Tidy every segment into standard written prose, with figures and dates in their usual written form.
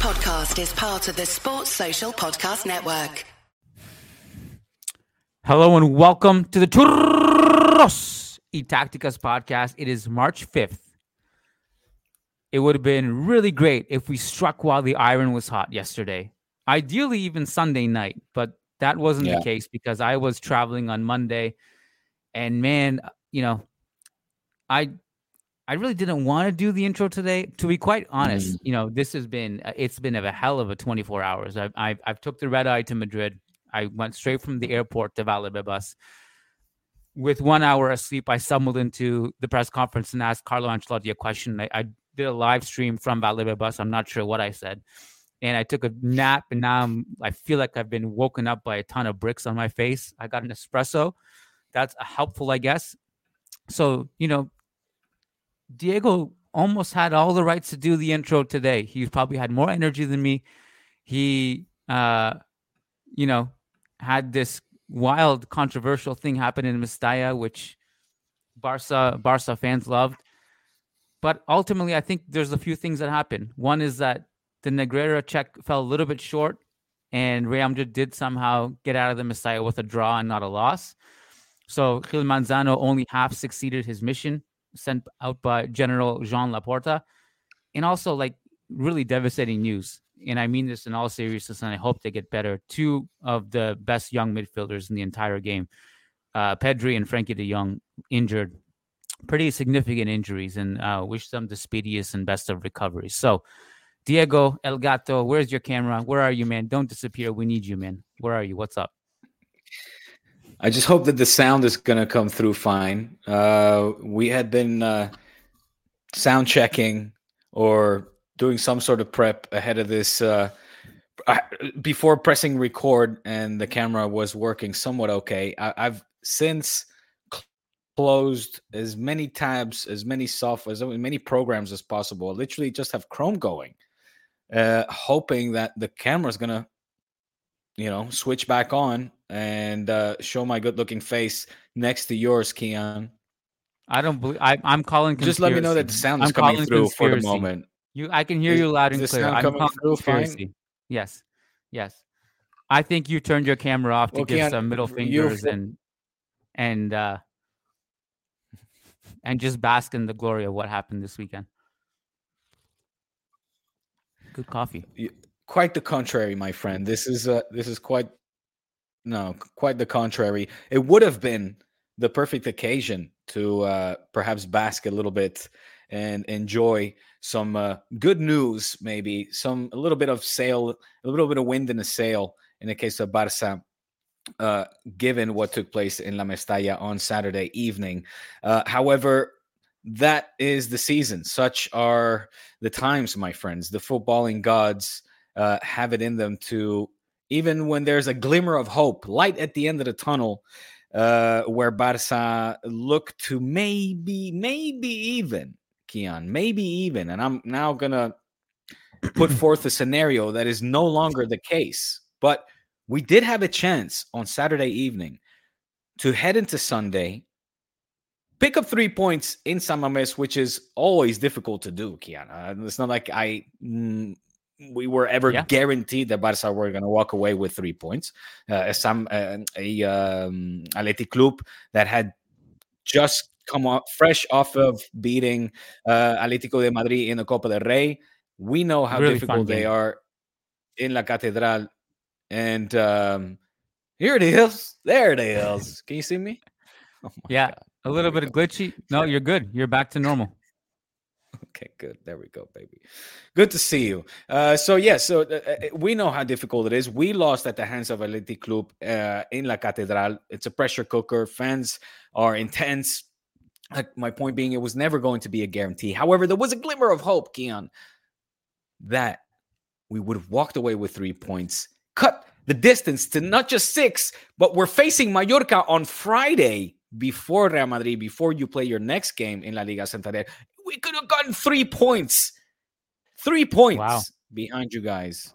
podcast is part of the Sports Social Podcast Network. Hello and welcome to the Churros y Tácticas podcast. It is March 5th. It would have been really great if we struck while the iron was hot yesterday. Ideally, even Sunday night, but that wasn't the case because I was traveling on Monday. And man, you know, I really didn't want to do the intro today. To be quite honest, you know, it's been a hell of a 24 hours. I've took the red eye to Madrid. I went straight from the airport to Valdebebas. With 1 hour of sleep, I stumbled into the press conference and asked Carlo Ancelotti a question. I did a live stream from Valdebebas. I'm not sure what I said. And I took a nap, and now I feel like I've been woken up by a ton of bricks on my face. I got an espresso. That's helpful, I guess. So, you know, Diego almost had all the rights to do the intro today. He probably had more energy than me. He, you know, had this wild, controversial thing happen in Mestalla, which Barca fans loved. But ultimately, I think there's a few things that happened. One is that the Negreira check fell a little bit short, and Real Madrid did somehow get out of the Mestalla with a draw and not a loss. So Gil Manzano only half succeeded his mission sent out by General Jean Laporta. And also, like, really devastating news. And I mean this in all seriousness, and I hope they get better. Two of the best young midfielders in the entire game, Pedri and Frenkie de Jong, injured. Pretty significant injuries, and wish them the speediest and best of recoveries. So, Diego, El Gato, where's your camera? Where are you, man? Don't disappear. We need you, man. Where are you? What's up? I just hope that the sound is going to come through fine. We had been sound checking or doing some sort of prep ahead of this before pressing record, and the camera was working somewhat okay. I've since closed as many tabs, as many software, as many programs as possible. I literally just have Chrome going, hoping that the camera is going to, you know, switch back on and show my good-looking face next to yours, Kiyan. I don't believe. I'm calling. Just let me know that the sound is coming through for the moment. I can hear you loud and clear. I'm coming through fine. Yes. I think you turned your camera off to give some middle fingers and just bask in the glory of what happened this weekend. Good coffee. Quite the contrary, my friend. This is quite the contrary. It would have been the perfect occasion to perhaps bask a little bit and enjoy some good news, maybe a little bit of wind in the sail in the case of Barca, given what took place in La Mestalla on Saturday evening. However, that is the season. Such are the times, my friends. The footballing gods have it in them to, even when there's a glimmer of hope, light at the end of the tunnel, where Barca look to maybe even, Kiyan, maybe even. And I'm now going to put forth a scenario that is no longer the case. But we did have a chance on Saturday evening to head into Sunday, pick up 3 points in San Mamés, which is always difficult to do, Kiyan. It's not like we were ever guaranteed that Barca were going to walk away with 3 points. Athletic Club that had just come up fresh off of beating Atlético de Madrid in the Copa del Rey. We know how really difficult they are in La Catedral. And here it is. There it is. Can you see me? Oh God. A little bit of glitchy. No, you're good. You're back to normal. Okay, good. There we go, baby. Good to see you. We know how difficult it is. We lost at the hands of Athletic Club in La Catedral. It's a pressure cooker. Fans are intense. My point being, it was never going to be a guarantee. However, there was a glimmer of hope, Kiyan, that we would have walked away with 3 points, cut the distance to not just 6, but we're facing Mallorca on Friday before Real Madrid, before you play your next game in La Liga Santander. We could have gotten 3 points. 3 points behind you guys.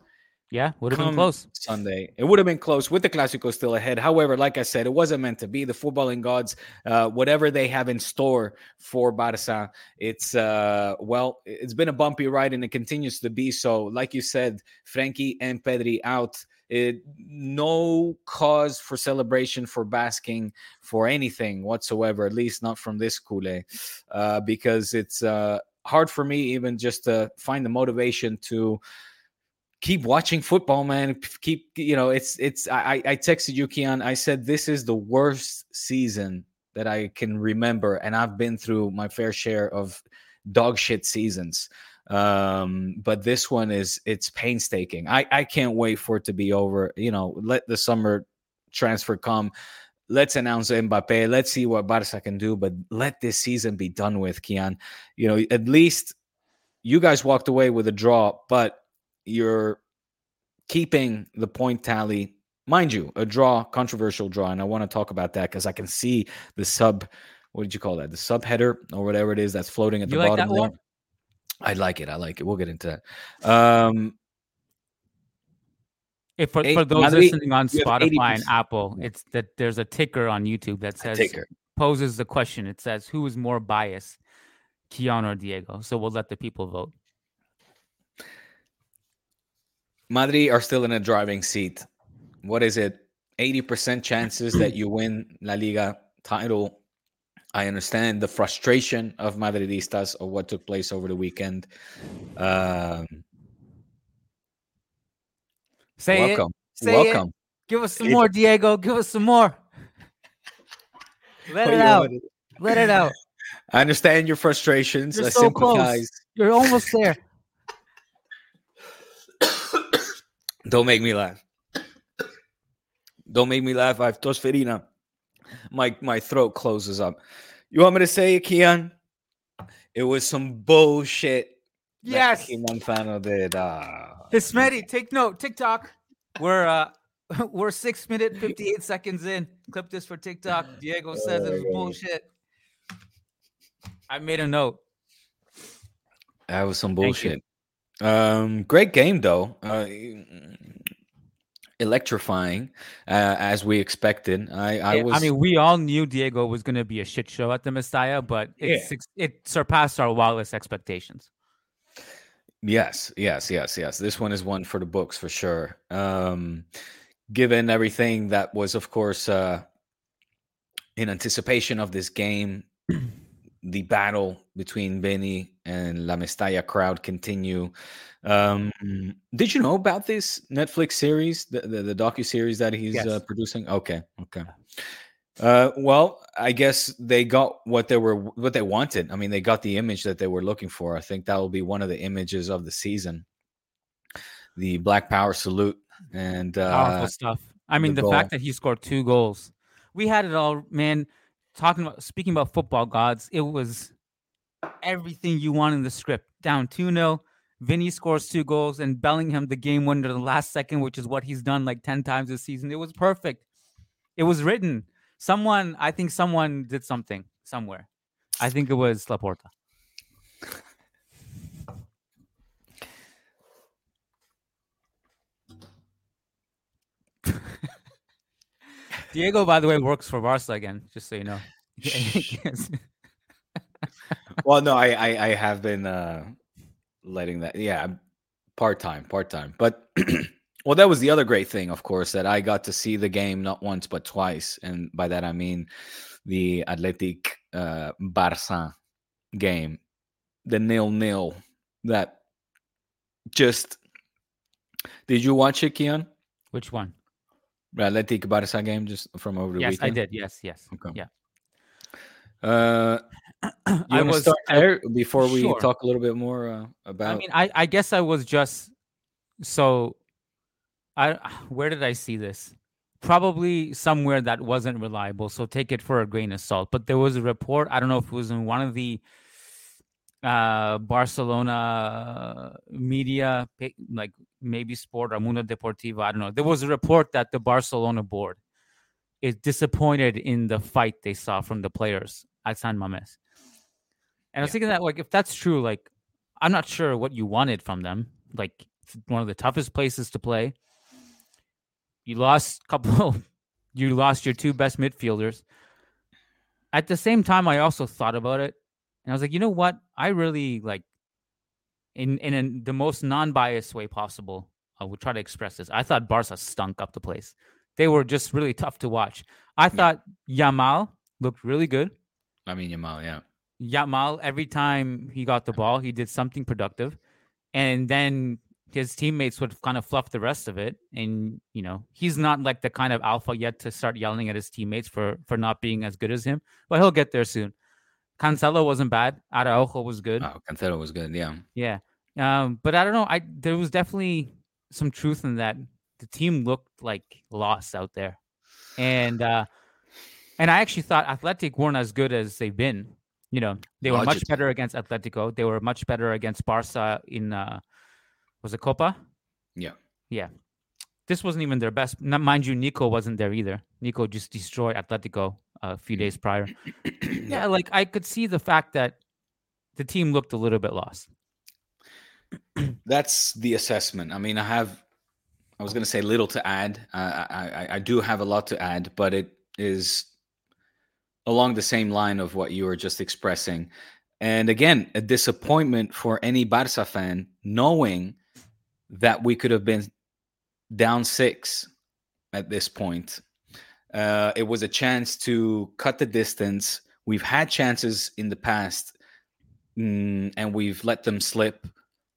Yeah, would have been come close. Sunday. It would have been close with the Clásico still ahead. However, like I said, it wasn't meant to be. The footballing gods, whatever they have in store for Barca, it's it's been a bumpy ride and it continues to be so. Like you said, Frankie and Pedri out. No cause for celebration, for basking, for anything whatsoever, at least not from this Kool-Aid, because it's hard for me even just to find the motivation to keep watching football, man. Keep, I texted you, Kian. I said, this is the worst season that I can remember. And I've been through my fair share of dog shit seasons. But this one it's painstaking. I can't wait for it to be over. Let the summer transfer come. Let's announce Mbappe. Let's see what Barca can do, but let this season be done with, Kian. At least you guys walked away with a draw, but you're keeping the point tally. Mind you, a draw, controversial draw, and I want to talk about that because I can see the what did you call that? The subheader or whatever it is that's floating at the like bottom that there. one? I like it. We'll get into that. If for those listening on Spotify and Apple, it's that there's a ticker on YouTube that says poses the question. It says, who is more biased, Kian or Diego? So we'll let the people vote. Madrid are still in a driving seat. What is it? 80% chances that you win La Liga title. I understand the frustration of Madridistas of what took place over the weekend. Welcome. It. Give us some more, Diego. Give us some more. Let it out. Let it out. I understand your frustrations. You're so close. You're almost there. Don't make me laugh. Don't make me laugh. I have tosferina. My throat closes up. You want me to say it, Kian? It was some bullshit. Yes. Manzano did. Hismeti, take note. TikTok. We're 6 minutes 58 seconds in. Clip this for TikTok. Diego says it's bullshit. I made a note. That was some bullshit. Great game though. Electrifying, as we expected. I mean, we all knew Diego was going to be a shit show at the Mestalla, but it surpassed our wildest expectations. Yes. This one is one for the books for sure. Given everything that was, of course, in anticipation of this game, the battle between Benny and La Mestalla crowd continue. Did you know about this Netflix series, the docu-series that he's producing? Okay. Well, I guess they got what they wanted. I mean, they got the image that they were looking for. I think that will be one of the images of the season. The Black Power salute and powerful stuff. I mean, the fact that he scored 2 goals. We had it all, man. Speaking about football gods, it was everything you want in the script. Down 2-0, Vinny scores 2 goals, and Bellingham the game winner the last second, which is what he's done like 10 times this season. It was perfect. It was written. I think someone did something somewhere. I think it was Laporta. Diego, by the way, works for Barca again, just so you know. Well, no, I have been letting that. Yeah, part-time. But, well, that was the other great thing, of course, that I got to see the game not once but twice. And by that, I mean the Athletic Barça game, the 0-0 that just... Did you watch it, Kian? Which one? Athletic Barça game just from over the weekend? Yes, I did. Yes. Okay. Yeah. You want to start there before we talk a little bit more about... I mean, I guess I was just... So, where did I see this? Probably somewhere that wasn't reliable, so take it for a grain of salt. But there was a report, I don't know if it was in one of the Barcelona media, like maybe Sport or Mundo Deportivo, I don't know. There was a report that the Barcelona board is disappointed in the fight they saw from the players at San Mamés. And I was thinking that, like, if that's true, like, I'm not sure what you wanted from them. Like, one of the toughest places to play. You lost you lost your two best midfielders. At the same time, I also thought about it, and I was like, you know what? I really like, in the most non-biased way possible, I would try to express this. I thought Barca stunk up the place. They were just really tough to watch. I thought Yamal looked really good. I mean, Yamal, yeah. Yamal, every time he got the ball, he did something productive. And then his teammates would kind of fluff the rest of it. And, he's not like the kind of alpha yet to start yelling at his teammates for not being as good as him. But he'll get there soon. Cancelo wasn't bad. Araujo was good. Oh, Cancelo was good, yeah. Yeah. But I don't know. There was definitely some truth in that. The team looked like lost out there. And I actually thought Athletic weren't as good as they've been. They were much better against Atletico. They were much better against Barca in, was it Copa? Yeah. Yeah. This wasn't even their best. Mind you, Nico wasn't there either. Nico just destroyed Atletico a few days prior. Yeah, like I could see the fact that the team looked a little bit lost. That's the assessment. I mean, I was going to say little to add. I do have a lot to add, but it is along the same line of what you were just expressing. And again, a disappointment for any Barca fan, knowing that we could have been down 6 at this point. It was a chance to cut the distance. We've had chances in the past, and we've let them slip.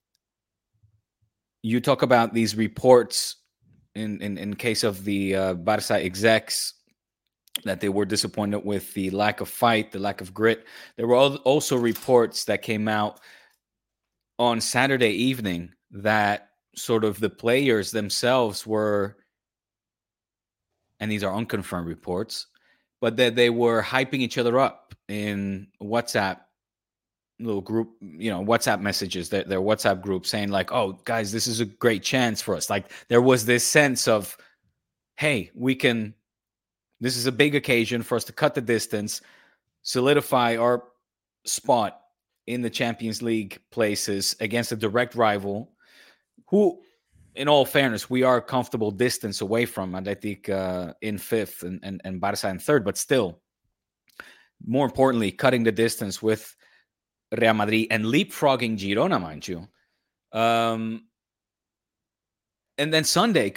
You talk about these reports in case of the Barca execs, that they were disappointed with the lack of fight, the lack of grit. There were also reports that came out on Saturday evening that sort of the players themselves were, and these are unconfirmed reports, but that they were hyping each other up in WhatsApp little group, WhatsApp messages, their WhatsApp group, saying like, oh, guys, this is a great chance for us. Like there was this sense of, hey, this is a big occasion for us to cut the distance, solidify our spot in the Champions League places against a direct rival who, in all fairness, we are a comfortable distance away from. Athletic in 5th and Barca in 3rd, but still, more importantly, cutting the distance with Real Madrid and leapfrogging Girona, mind you. And then Sunday,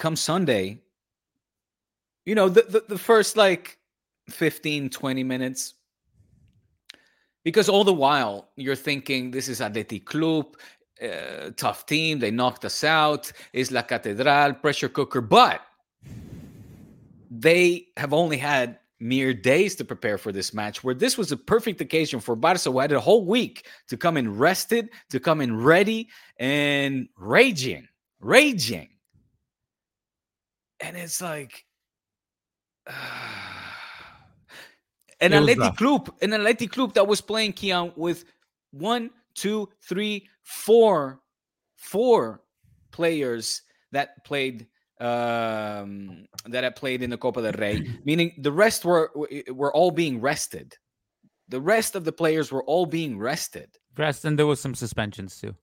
the first like 15, 20 minutes, because all the while you're thinking this is Athletic Club, tough team, they knocked us out, is La Catedral, pressure cooker, but they have only had mere days to prepare for this match, where this was a perfect occasion for Barca, who had a whole week to come in rested, to come in ready and raging. And it's like, an Athletic Club that was playing, Kiyan, with 1, 2, 3, 4 players that played in the Copa del Rey, meaning the rest were all being rested. The rest of the players were all being rested. And there was some suspensions too.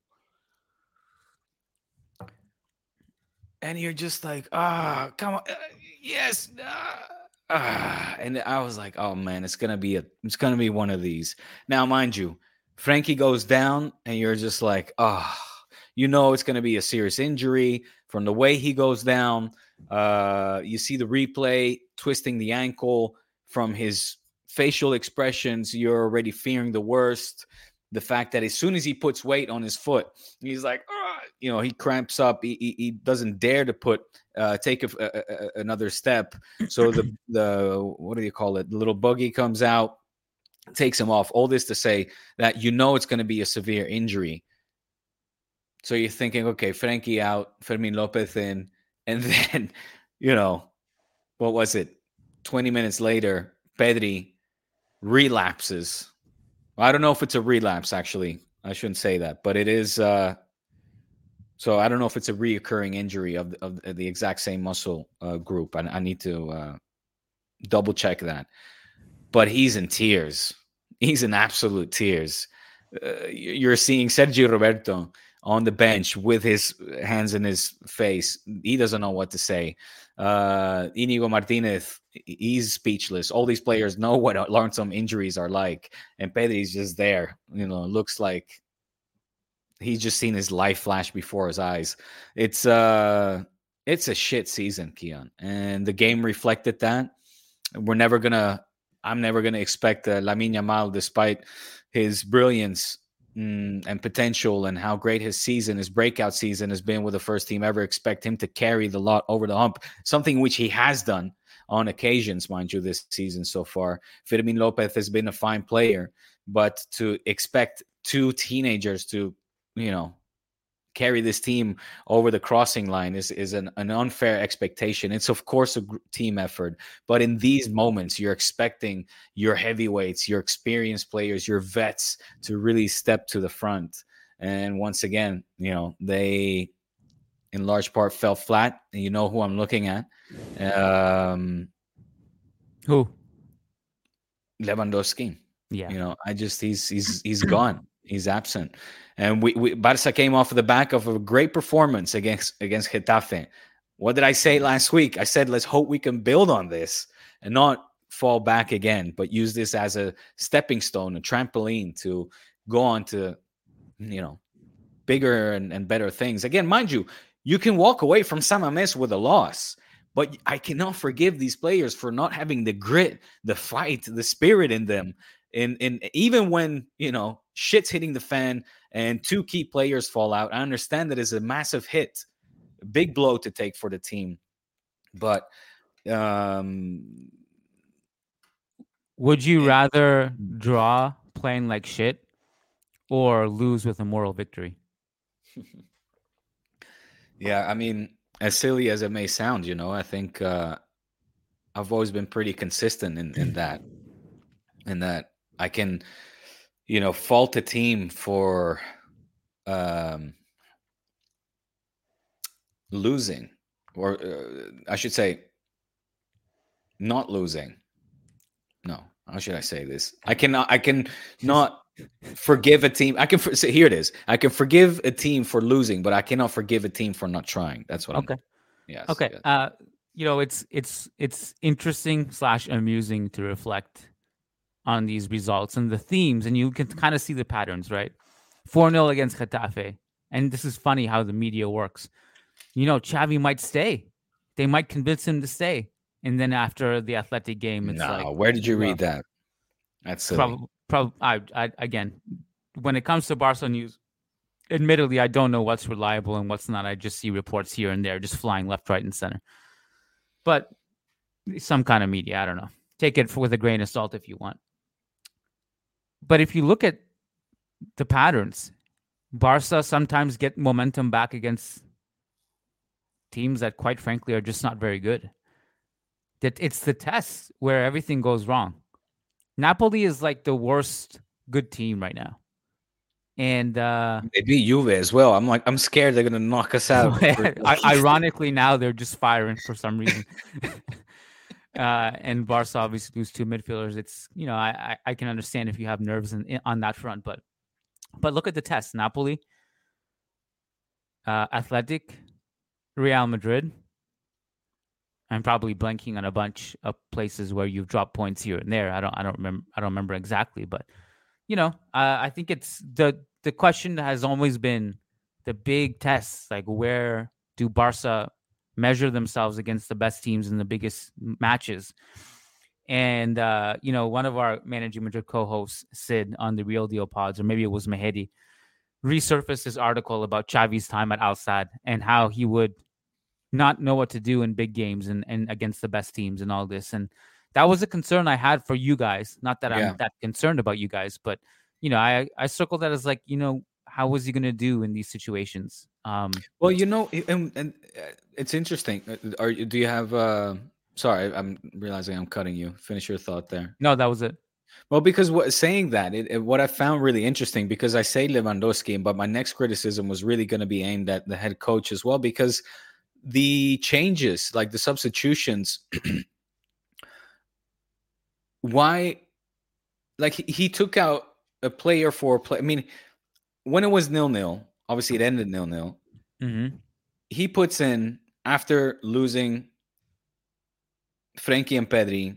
And you're just like, come on, yes. And I was like, oh man, it's gonna be one of these. Now, mind you, Frankie goes down, and you're just like, it's gonna be a serious injury from the way he goes down. You see the replay, twisting the ankle. From his facial expressions, you're already fearing the worst. The fact that as soon as he puts weight on his foot, he's like, he cramps up. He doesn't dare to take another step. So the what do you call it? The little buggy comes out, takes him off. All this to say that it's going to be a severe injury. So you're thinking, okay, Frankie out, Fermin Lopez in, and then, what was it? 20 minutes later, Pedri relapses. I don't know if it's a relapse, actually. I shouldn't say that, but it is. So I don't know if it's a reoccurring injury of the exact same muscle group. I need to double check that. But he's in tears. He's in absolute tears. You're seeing Sergio Roberto on the bench with his hands in his face. He doesn't know what to say. Inigo Martinez, he's speechless. All these players know what long-term injuries are like, and Pedri's just there. Looks like he's just seen his life flash before his eyes. It's a shit season, Kiyan, and the game reflected that. I'm never gonna expect Lamine Yamal, despite his brilliance and potential and how great his breakout season has been with the first team, ever expect him to carry the lot over the hump, something which he has done on occasions, mind you, this season so far. Firmin Lopez has been a fine player, but to expect two teenagers to, carry this team over the crossing line is an unfair expectation. It's, of course, a team effort, but in these moments, you're expecting your heavyweights, your experienced players, your vets to really step to the front. And once again, they in large part fell flat. And you know who I'm looking at. Who? Lewandowski. Yeah. He's gone. He's absent. And Barca came off of the back of a great performance against Getafe. What did I say last week? I said, let's hope we can build on this and not fall back again, but use this as a stepping stone, a trampoline to go on to, bigger and better things. Again, mind you, you can walk away from San Mamés with a loss, but I cannot forgive these players for not having the grit, the fight, the spirit in them. In even when shit's hitting the fan and two key players fall out, I understand that it's a massive hit, a big blow to take for the team. But would you rather draw playing like shit or lose with a moral victory? Yeah, I mean, as silly as it may sound, I think I've always been pretty consistent in that. And that I can, fault a team for losing, or I should say, not losing. No, how should I say this? I can not forgive a team. Here it is. I can forgive a team for losing, but I cannot forgive a team for not trying. That's what okay. Yes. Okay. Yes. It's interesting / amusing to reflect on these results and the themes, and you can kind of see the patterns, right? 4-0 against Getafe. And this is funny how the media works. Xavi might stay. They might convince him to stay. And then after the Athletic game, it's where did you read that? That's silly. Again, when it comes to Barca news, admittedly, I don't know what's reliable and what's not. I just see reports here and there just flying left, right, and center. But some kind of media, I don't know. Take it with a grain of salt if you want. But if you look at the patterns, Barca sometimes get momentum back against teams that, quite frankly, are just not very good. That it's the tests where everything goes wrong. Napoli is like the worst good team right now. And they beat Juve as well. I'm scared they're gonna knock us out. Ironically, now they're just firing for some reason. And Barca obviously lose two midfielders. It's I can understand if you have nerves on that front, but look at the test: Napoli, Athletic, Real Madrid. I'm probably blanking on a bunch of places where you've dropped points here and there. I don't remember exactly, but I think it's the question has always been the big tests, like where do Barca measure themselves against the best teams in the biggest matches. And one of our Managing Madrid co-hosts, Sid, on the Real Deal pods, or maybe it was Mehedi, resurfaced his article about Xavi's time at Al Sadd and how he would not know what to do in big games and against the best teams and all this. And that was a concern I had for you guys. Not that I'm that concerned about you guys, but I circled that as like, how was he going to do in these situations? Well, and it's interesting. Do you have? Sorry, I'm realizing I'm cutting you. Finish your thought there. No, that was it. Well, because saying that, what I found really interesting, because I say Lewandowski, but my next criticism was really going to be aimed at the head coach as well, because the changes, like the substitutions, why? Like he took out a player for a play. I mean, when it was 0-0, Obviously, it ended 0-0. Mm-hmm. He puts in, after losing Frenkie and Pedri,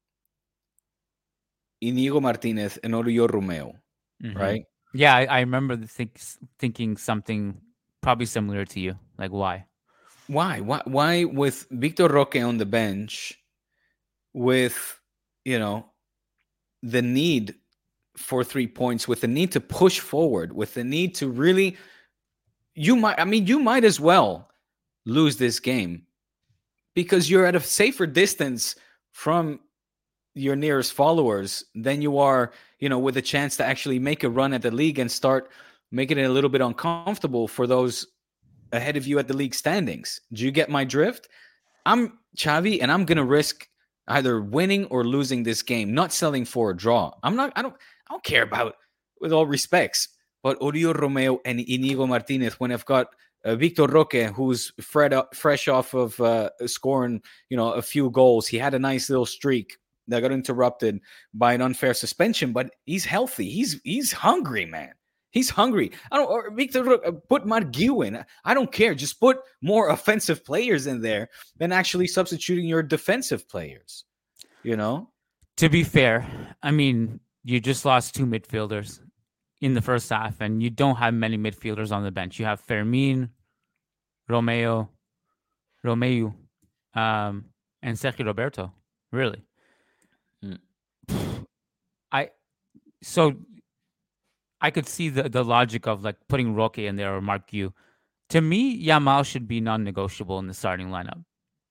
Inigo Martinez and Oriol Romeo, Mm-hmm. right? Yeah, I remember thinking something probably similar to you. Like, why? Why? Why with Victor Roque on the bench, with, you know, the need for 3 points, with the need to push forward, with the need to really, you might as well lose this game because you're at a safer distance from your nearest followers than you are, with a chance to actually make a run at the league and start making it a little bit uncomfortable for those ahead of you at the league standings. Do you get my drift? I'm Xavi, and I'm gonna risk either winning or losing this game, not selling for a draw. I don't care about, with all respects, but Oriol Romeo and Inigo Martinez, when I've got Victor Roque, who's fresh off of scoring, a few goals. He had a nice little streak that got interrupted by an unfair suspension, but he's healthy. He's hungry, man. He's hungry. I don't. Or Victor, put Marguiu in. I don't care. Just put more offensive players in there than actually substituting your defensive players. To be fair, I mean, you just lost two midfielders in the first half, and you don't have many midfielders on the bench. You have Fermin, Romeo, and Sergio Roberto. Really, Hmm. I so I could see the logic of like putting Roque in there or Mark. To me, Yamal should be non-negotiable in the starting lineup.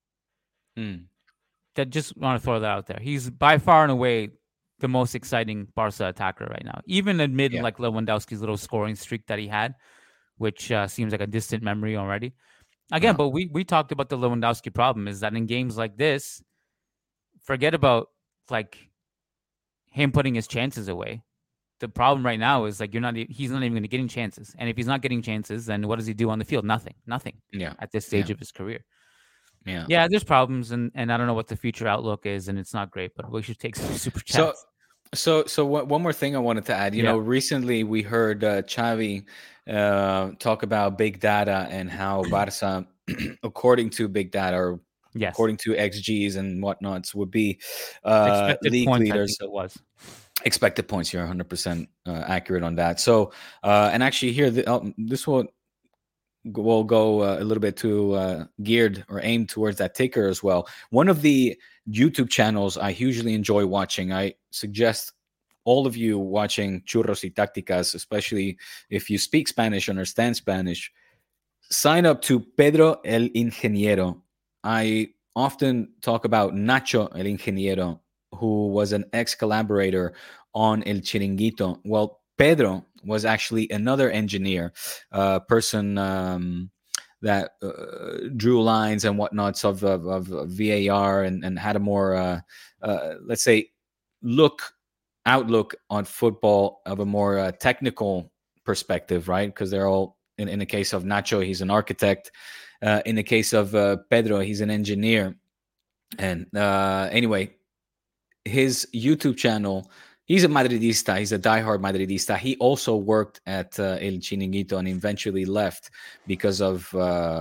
That just want to throw that out there. He's by far and away the most exciting Barca attacker right now. Even amid Yeah. like Lewandowski's little scoring streak that he had, which seems like a distant memory already. Again, Yeah. but we talked about the Lewandowski problem is that in games like this, forget about like him putting his chances away. The problem right now is like he's not even going to getting chances. And if he's not getting chances, then what does he do on the field? Nothing Yeah. at this stage Yeah. of his career. Yeah. Yeah, there's problems, and I don't know what the future outlook is, and it's not great, but we should take some super chats. So one more thing I wanted to add. Yeah. Recently we heard Xavi talk about big data and how Barca, according to big data, or Yes. according to XGs and whatnots, would be Expected league points, leaders. I think it was. Expected points. You're 100% accurate on that. So, and actually here, this will go a little bit to geared or aimed towards that ticker as well. One of the YouTube channels I hugely enjoy watching. I suggest all of you watching Churros y Tácticas, especially if you speak Spanish, understand Spanish, sign up to Pedro el Ingeniero. I often talk about Nacho el Ingeniero, who was an ex-collaborator on El Chiringuito. Well, Pedro was actually another engineer, person that drew lines and whatnots of VAR and had a more, let's say, outlook on football of a more technical perspective, right? Because they're all, in the case of Nacho, he's an architect. In the case of Pedro, he's an engineer. And anyway, his YouTube channel, he's a Madridista. He's a diehard Madridista. He also worked at El Chiringuito and eventually left because of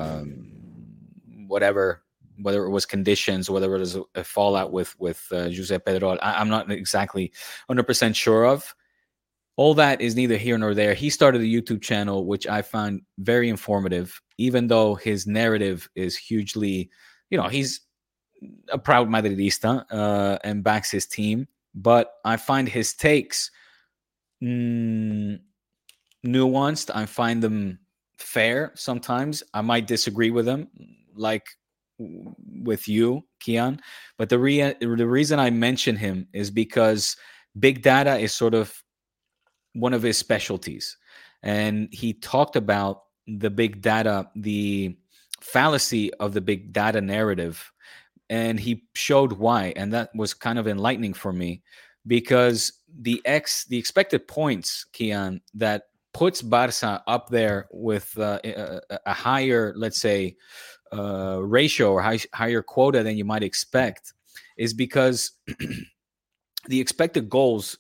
whether it was conditions, whether it was a fallout with Jose Pedro. I'm not exactly 100% sure of. All that is neither here nor there. He started a YouTube channel, which I find very informative, even though his narrative is hugely, he's a proud Madridista and backs his team. But I find his takes nuanced. I find them fair sometimes. I might disagree with them, like with you, Kiyan. But the reason I mention him is because big data is sort of one of his specialties. And he talked about the big data, the fallacy of the big data narrative. And he showed why. And that was kind of enlightening for me because the expected points, Kiyan, that puts Barca up there with a higher, let's say, ratio or higher quota than you might expect is because the expected goals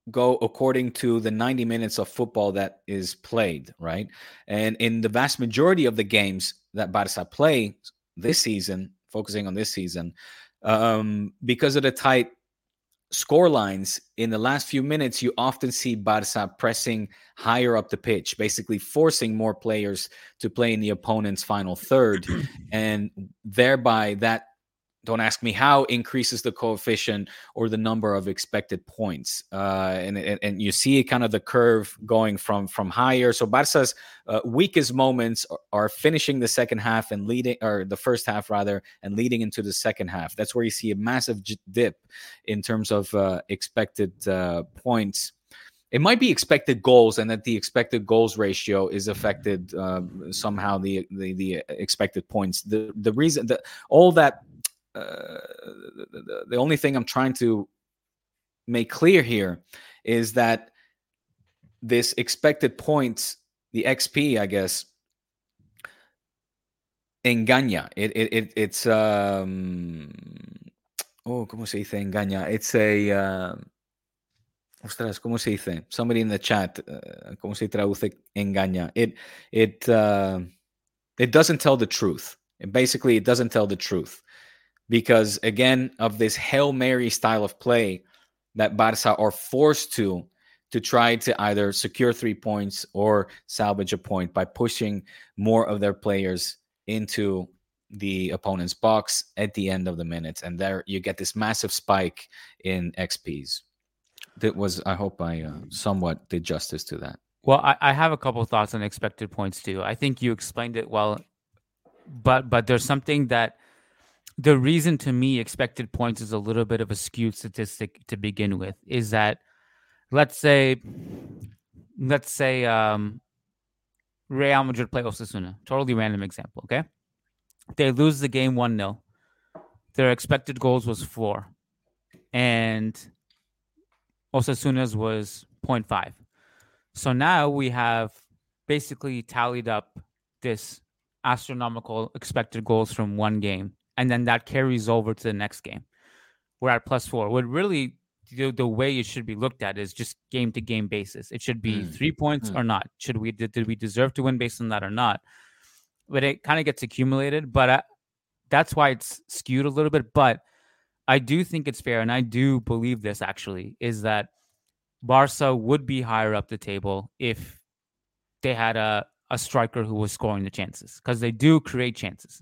go according to the 90 minutes of football that is played, right? And in the vast majority of the games that Barca play this season, focusing on this season, because of the tight score lines in the last few minutes, you often see Barca pressing higher up the pitch, basically forcing more players to play in the opponent's final third, and thereby that, don't ask me how, increases the coefficient or the number of expected points. And you see kind of the curve going from higher. So Barca's weakest moments are finishing the second half and leading, or the first half rather, and leading into the second half. That's where you see a massive dip in terms of expected points. It might be expected goals, and that the expected goals ratio is affected somehow. The expected points. The reason that all that. The only thing I'm trying to make clear here is that this expected points, the XP, I guess, engaña. It's ¿cómo se dice engaña? It's a ostras, ¿cómo se dice? Somebody in the chat, ¿cómo se traduce engaña? It doesn't tell the truth. And basically, it doesn't tell the truth. Because, again, of this Hail Mary style of play that Barca are forced to try to either secure 3 points or salvage a point by pushing more of their players into the opponent's box at the end of the minutes. And there you get this massive spike in XPs. That was, I hope I somewhat did justice to that. Well, I have a couple of thoughts on expected points too. I think you explained it well, but there's something that the reason to me expected points is a little bit of a skewed statistic to begin with is that let's say Real Madrid play Osasuna, totally random example, okay? They lose the game 1-0. Their expected goals was 4 and Osasuna's was 0.5. So now we have basically tallied up this astronomical expected goals from one game. And then that carries over to the next game. We're at +4. What really the way it should be looked at is just game to game basis. It should be 3 points or not. Did we deserve to win based on that or not? But it kind of gets accumulated. But that's why it's skewed a little bit. But I do think it's fair, and I do believe this actually, is that Barca would be higher up the table if they had a striker who was scoring the chances, because they do create chances.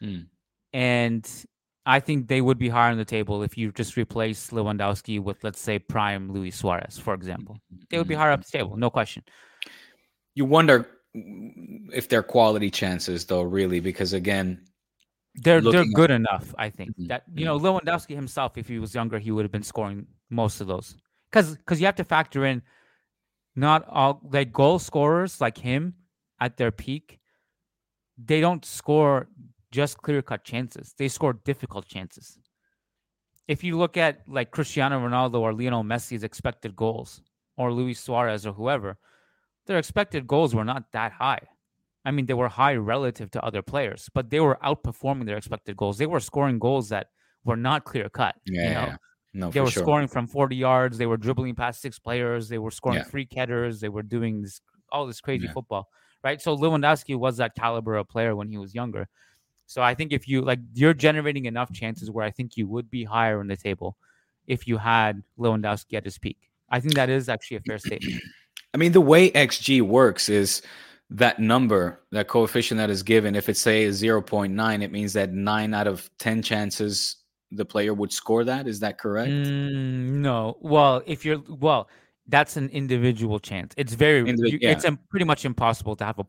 And I think they would be higher on the table if you just replace Lewandowski with, let's say, prime Luis Suarez, for example. They would be higher up the table, no question. You wonder if they're quality chances, though, really, because, again, they're good enough, I think. That, you know, Lewandowski himself, if he was younger, he would have been scoring most of those. Because you have to factor in not all, like, goal scorers like him at their peak, they don't score just clear-cut chances. They score difficult chances. If you look at like Cristiano Ronaldo or Lionel Messi's expected goals, or Luis Suarez or whoever, their expected goals were not that high. I mean, they were high relative to other players, but they were outperforming their expected goals. They were scoring goals that were not clear-cut. No, they were scoring from 40 yards. They were dribbling past 6 players. They were scoring free headers. They were doing all this crazy football, right? So Lewandowski was that caliber of player when he was younger. So I think if you're generating enough chances where I think you would be higher on the table if you had Lewandowski at his peak. I think that is actually a fair statement. I mean, the way XG works is that number, that coefficient that is given. If it's, say, 0.9, it means that 9 out of 10 chances the player would score that. Is that correct? No. Well, that's an individual chance. It's it's pretty much impossible to have a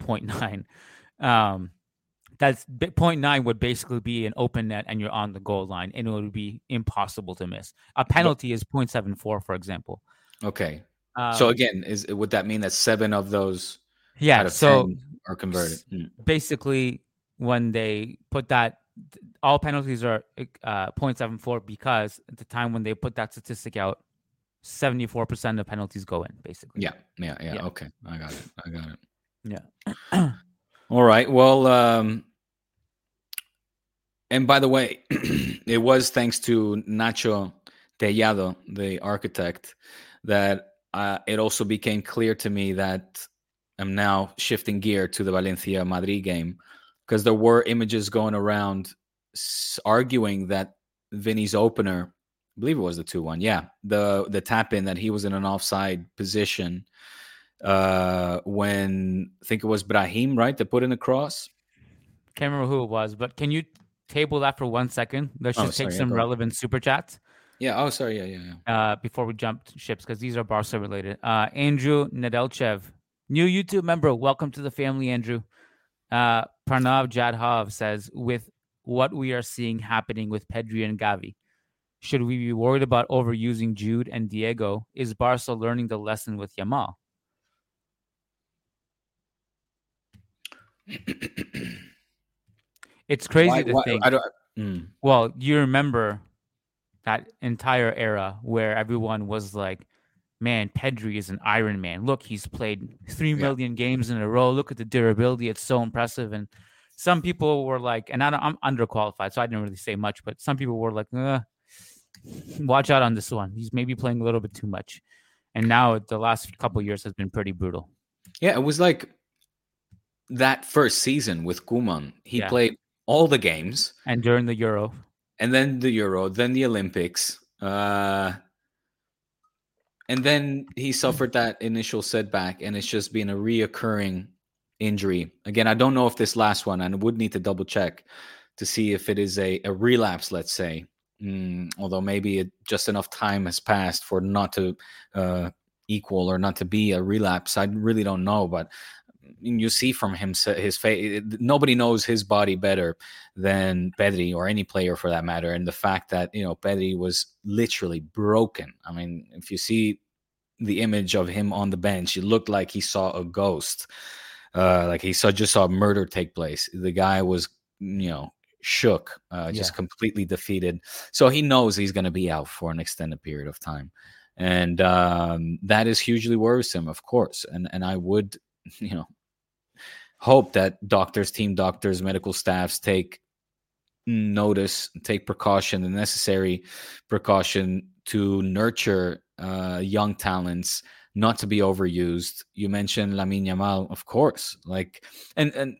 0.9. That's 0.9 would basically be an open net and you're on the goal line, and it would be impossible to miss. A penalty is 0.74, for example. Okay. So again, would that mean that 7 of those out of 10 are converted? Basically, when they put that, all penalties are 0.74 because at the time when they put that statistic out, 74% of penalties go in, basically. Yeah. Okay. I got it. Yeah. All right. Well, and by the way, it was thanks to Nacho Tellado, the architect, that it also became clear to me that I'm now shifting gear to the Valencia Madrid game, because there were images going around arguing that Vinny's opener, I believe it was the 2-1, yeah, the tap in, that he was in an offside position when I think it was Brahim, right, that put in the cross. Can't remember who it was, but can you table that for 1 second? Let's just take some relevant super chats. Yeah. Oh, sorry. Yeah. Before we jump to ships, because these are Barca related. Andrew Nedelchev, new YouTube member. Welcome to the family, Andrew. Pranav Jadhav says, with what we are seeing happening with Pedri and Gavi, should we be worried about overusing Jude and Diego? Is Barca learning the lesson with Yamal? It's crazy to think. Well, you remember that entire era where everyone was like, man, Pedri is an Iron Man. Look, he's played 3 million games in a row. Look at the durability. It's so impressive. And some people were like, and I'm underqualified, so I didn't really say much, but some people were like, watch out on this one. He's maybe playing a little bit too much. And now the last couple of years has been pretty brutal. Yeah, it was like that first season with Koeman. He played all the games. And during the Euro. And then the Euro, then the Olympics. And then he suffered that initial setback, and it's just been a reoccurring injury. Again, I don't know if this last one, and I would need to double check to see if it is a relapse, let's say. Although maybe just enough time has passed for not to equal or not to be a relapse. I really don't know, but you see from him his face. Nobody knows his body better than Pedri, or any player for that matter. And the fact that Pedri was literally broken. I mean, if you see the image of him on the bench, it looked like he saw a ghost, like he just saw murder take place. The guy was shook, just completely defeated. So he knows he's going to be out for an extended period of time, and that is hugely worrisome, of course. And I would hope that team doctors, medical staffs take notice, take precaution, the necessary precaution to nurture young talents, not to be overused. You mentioned Lamine Yamal, of course, and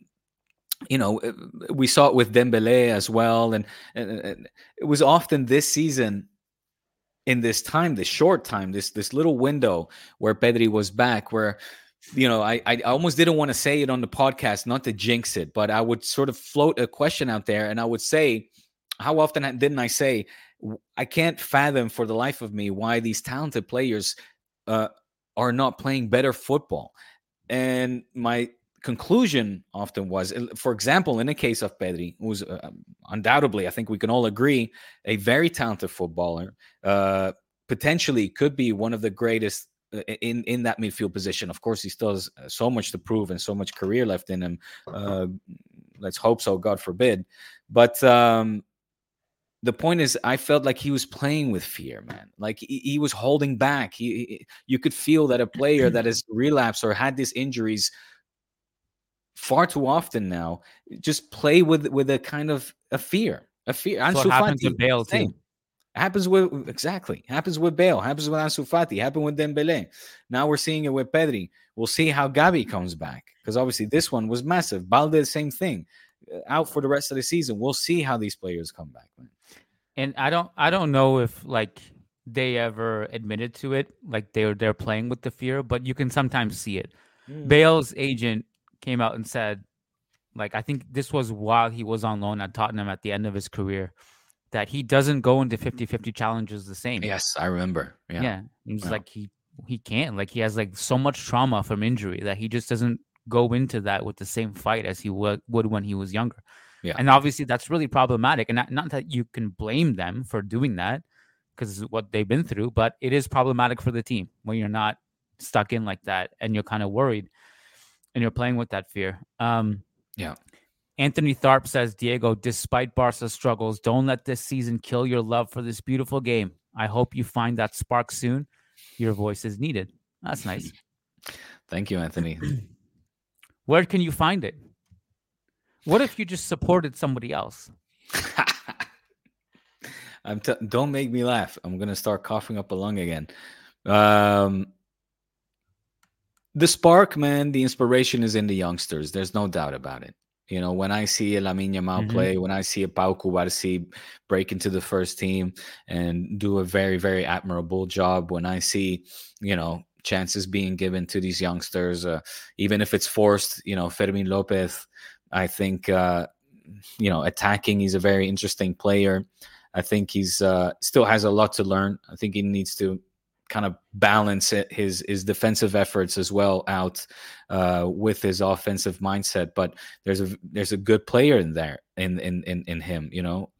we saw it with Dembele as well, and it was often this season, in this time, this short time, this little window where Pedri was back, where I almost didn't want to say it on the podcast, not to jinx it, but I would sort of float a question out there, and I would say, how often didn't I say, I can't fathom for the life of me why these talented players are not playing better football. And my conclusion often was, for example, in the case of Pedri, who was undoubtedly, I think we can all agree, a very talented footballer, potentially could be one of the greatest in that midfield position. Of course, he still has so much to prove and so much career left in him. Let's hope so, God forbid. But the point is, I felt like he was playing with fear, man. Like he was holding back. You could feel that a player that has relapsed or had these injuries far too often now just play with a kind of a fear. Ansu Fati happens with Bale too. Happens with Bale, happens with Ansu Fati, happened with Dembele. Now we're seeing it with Pedri. We'll see how Gavi comes back, because obviously this one was massive. Balde, same thing, out for the rest of the season. We'll see how these players come back, man. And I don't know if they ever admitted to it, like they're playing with the fear, but you can sometimes see it. Bale's agent came out and said, I think this was while he was on loan at Tottenham at the end of his career, that he doesn't go into 50-50 challenges the same. Yes, I remember. Yeah. He's he can't. He has so much trauma from injury that he just doesn't go into that with the same fight as he would when he was younger. Yeah. And obviously that's really problematic. And not that you can blame them for doing that, because it's what they've been through, but it is problematic for the team when you're not stuck in like that and you're kind of worried and you're playing with that fear. Yeah. Anthony Tharp says, Diego, despite Barca's struggles, don't let this season kill your love for this beautiful game. I hope you find that spark soon. Your voice is needed. That's nice. Thank you, Anthony. Where can you find it? What if you just supported somebody else? Don't make me laugh. I'm going to start coughing up a lung again. the spark, man, the inspiration is in the youngsters. There's no doubt about it. You know, when I see a Lamine Yamal Mm-hmm. play, when I see a Pau Cubarsí break into the first team and do a very, very admirable job, when I see, chances being given to these youngsters, even if it's forced, Fermin Lopez, I think, attacking, he's a very interesting player. I think he's still has a lot to learn. I think he needs to kind of balance his defensive efforts as well out with his offensive mindset. But there's a good player in there in him,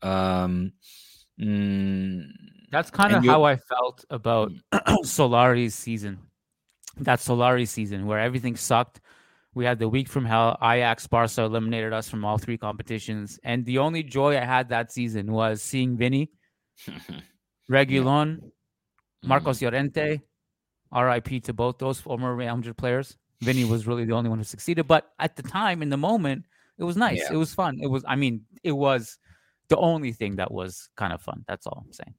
That's kind and of how I felt about Solari's season. That Solari season where everything sucked. We had the week from hell. Ajax, Barca eliminated us from all 3 competitions. And the only joy I had that season was seeing Vinny, Reguilon, Marcos Llorente, RIP to both those former Real Madrid players. Vinny was really the only one who succeeded. But at the time, in the moment, it was nice. Yeah. It was fun. It was the only thing that was kind of fun. That's all I'm saying.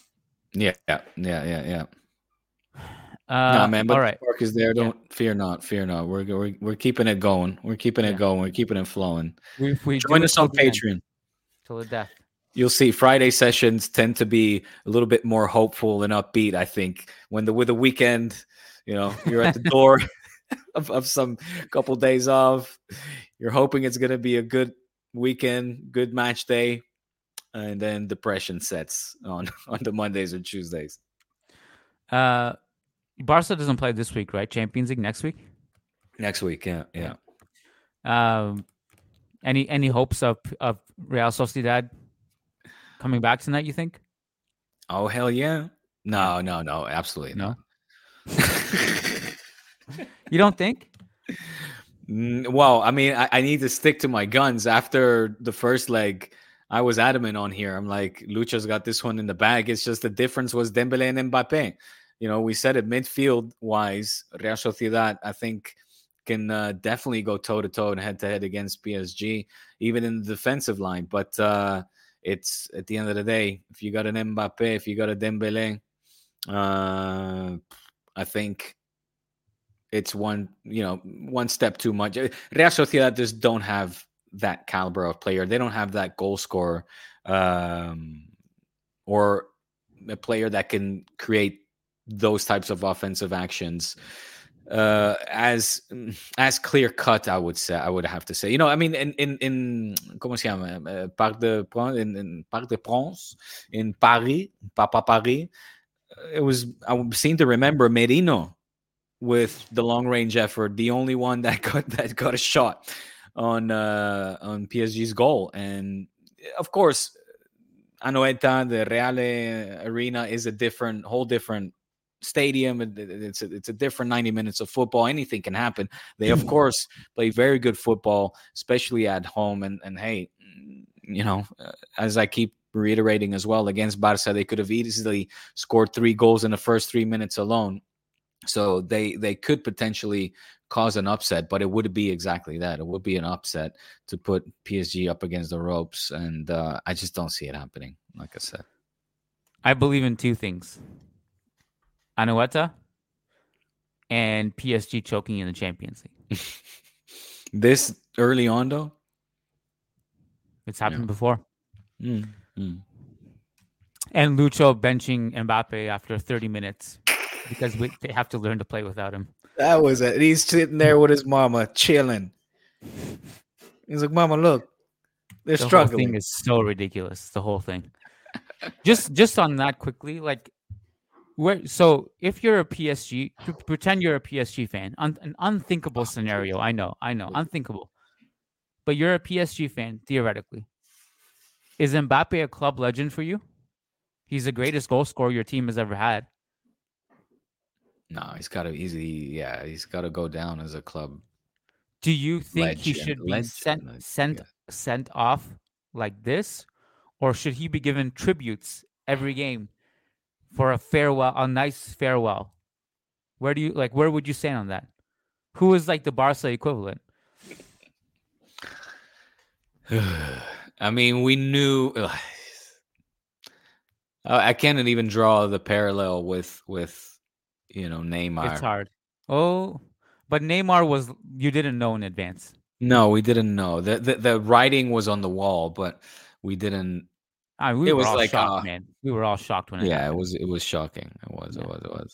Yeah. No, man, but all right. the spark is there. Don't fear not. We're keeping it going. We're keeping it going. We're keeping it flowing. We Join us on Patreon till the death. You'll see Friday sessions tend to be a little bit more hopeful and upbeat. I think with the weekend, you're at the door of some couple days off. You're hoping it's going to be a good weekend, good match day, and then depression sets on the Mondays or Tuesdays. Barca doesn't play this week, right? Champions League next week. Next week, yeah. Any hopes of Real Sociedad coming back tonight? You think? Oh hell yeah! No, absolutely no. Not. You don't think? Well, I mean, I need to stick to my guns. After the first leg, I was adamant on here. I'm like, Lucha's got this one in the bag. It's just the difference was Dembele and Mbappe. We said it midfield-wise, Real Sociedad, I think, can definitely go toe-to-toe and head-to-head against PSG, even in the defensive line. But it's, at the end of the day, if you got an Mbappe, if you got a Dembele, I think it's one step too much. Real Sociedad just don't have that caliber of player. They don't have that goal scorer or a player that can create those types of offensive actions as clear cut. I would have to say. I mean, in ¿cómo se llama? Parc de Princes in Paris, Papa Paris. I seem to remember Merino with the long range effort, the only one that got a shot on PSG's goal. And of course, Anoeta, the Reale Arena is a whole different stadium. It's a different 90 minutes of football. Anything can happen. They of course play very good football, especially at home. And hey, as I keep reiterating as well, against Barca, they could have easily scored 3 goals in the first 3 minutes alone. So they could potentially cause an upset, but it would be exactly that. It would be an upset to put PSG up against the ropes, and I just don't see it happening, like I said. I believe in 2 things. Anoeta and PSG choking in the Champions League. This early on, though? It's happened before. Mm-hmm. And Lucho benching Mbappe after 30 minutes because they have to learn to play without him. That was it. He's sitting there with his mama, chilling. He's like, "Mama, look, they're struggling." The whole thing is so ridiculous. The whole thing. Just on that quickly, like, so if you're a PSG, pretend you're a PSG fan, an unthinkable scenario. I know, unthinkable. But you're a PSG fan, theoretically. Is Mbappe a club legend for you? He's the greatest goal scorer your team has ever had. No, he's got to go down as a club. Do you think he should be sent off like this, or should he be given tributes every game for a nice farewell? Where would you stand on that? Who is like the Barca equivalent? I mean, we knew. I can't even draw the parallel with Neymar. It's hard. Oh, But Neymar you didn't know in advance. No, we didn't know. The writing was on the wall, but we didn't. We It were was all like, shocked, man. We were all shocked when it yeah, happened. it was shocking. It was. Yeah.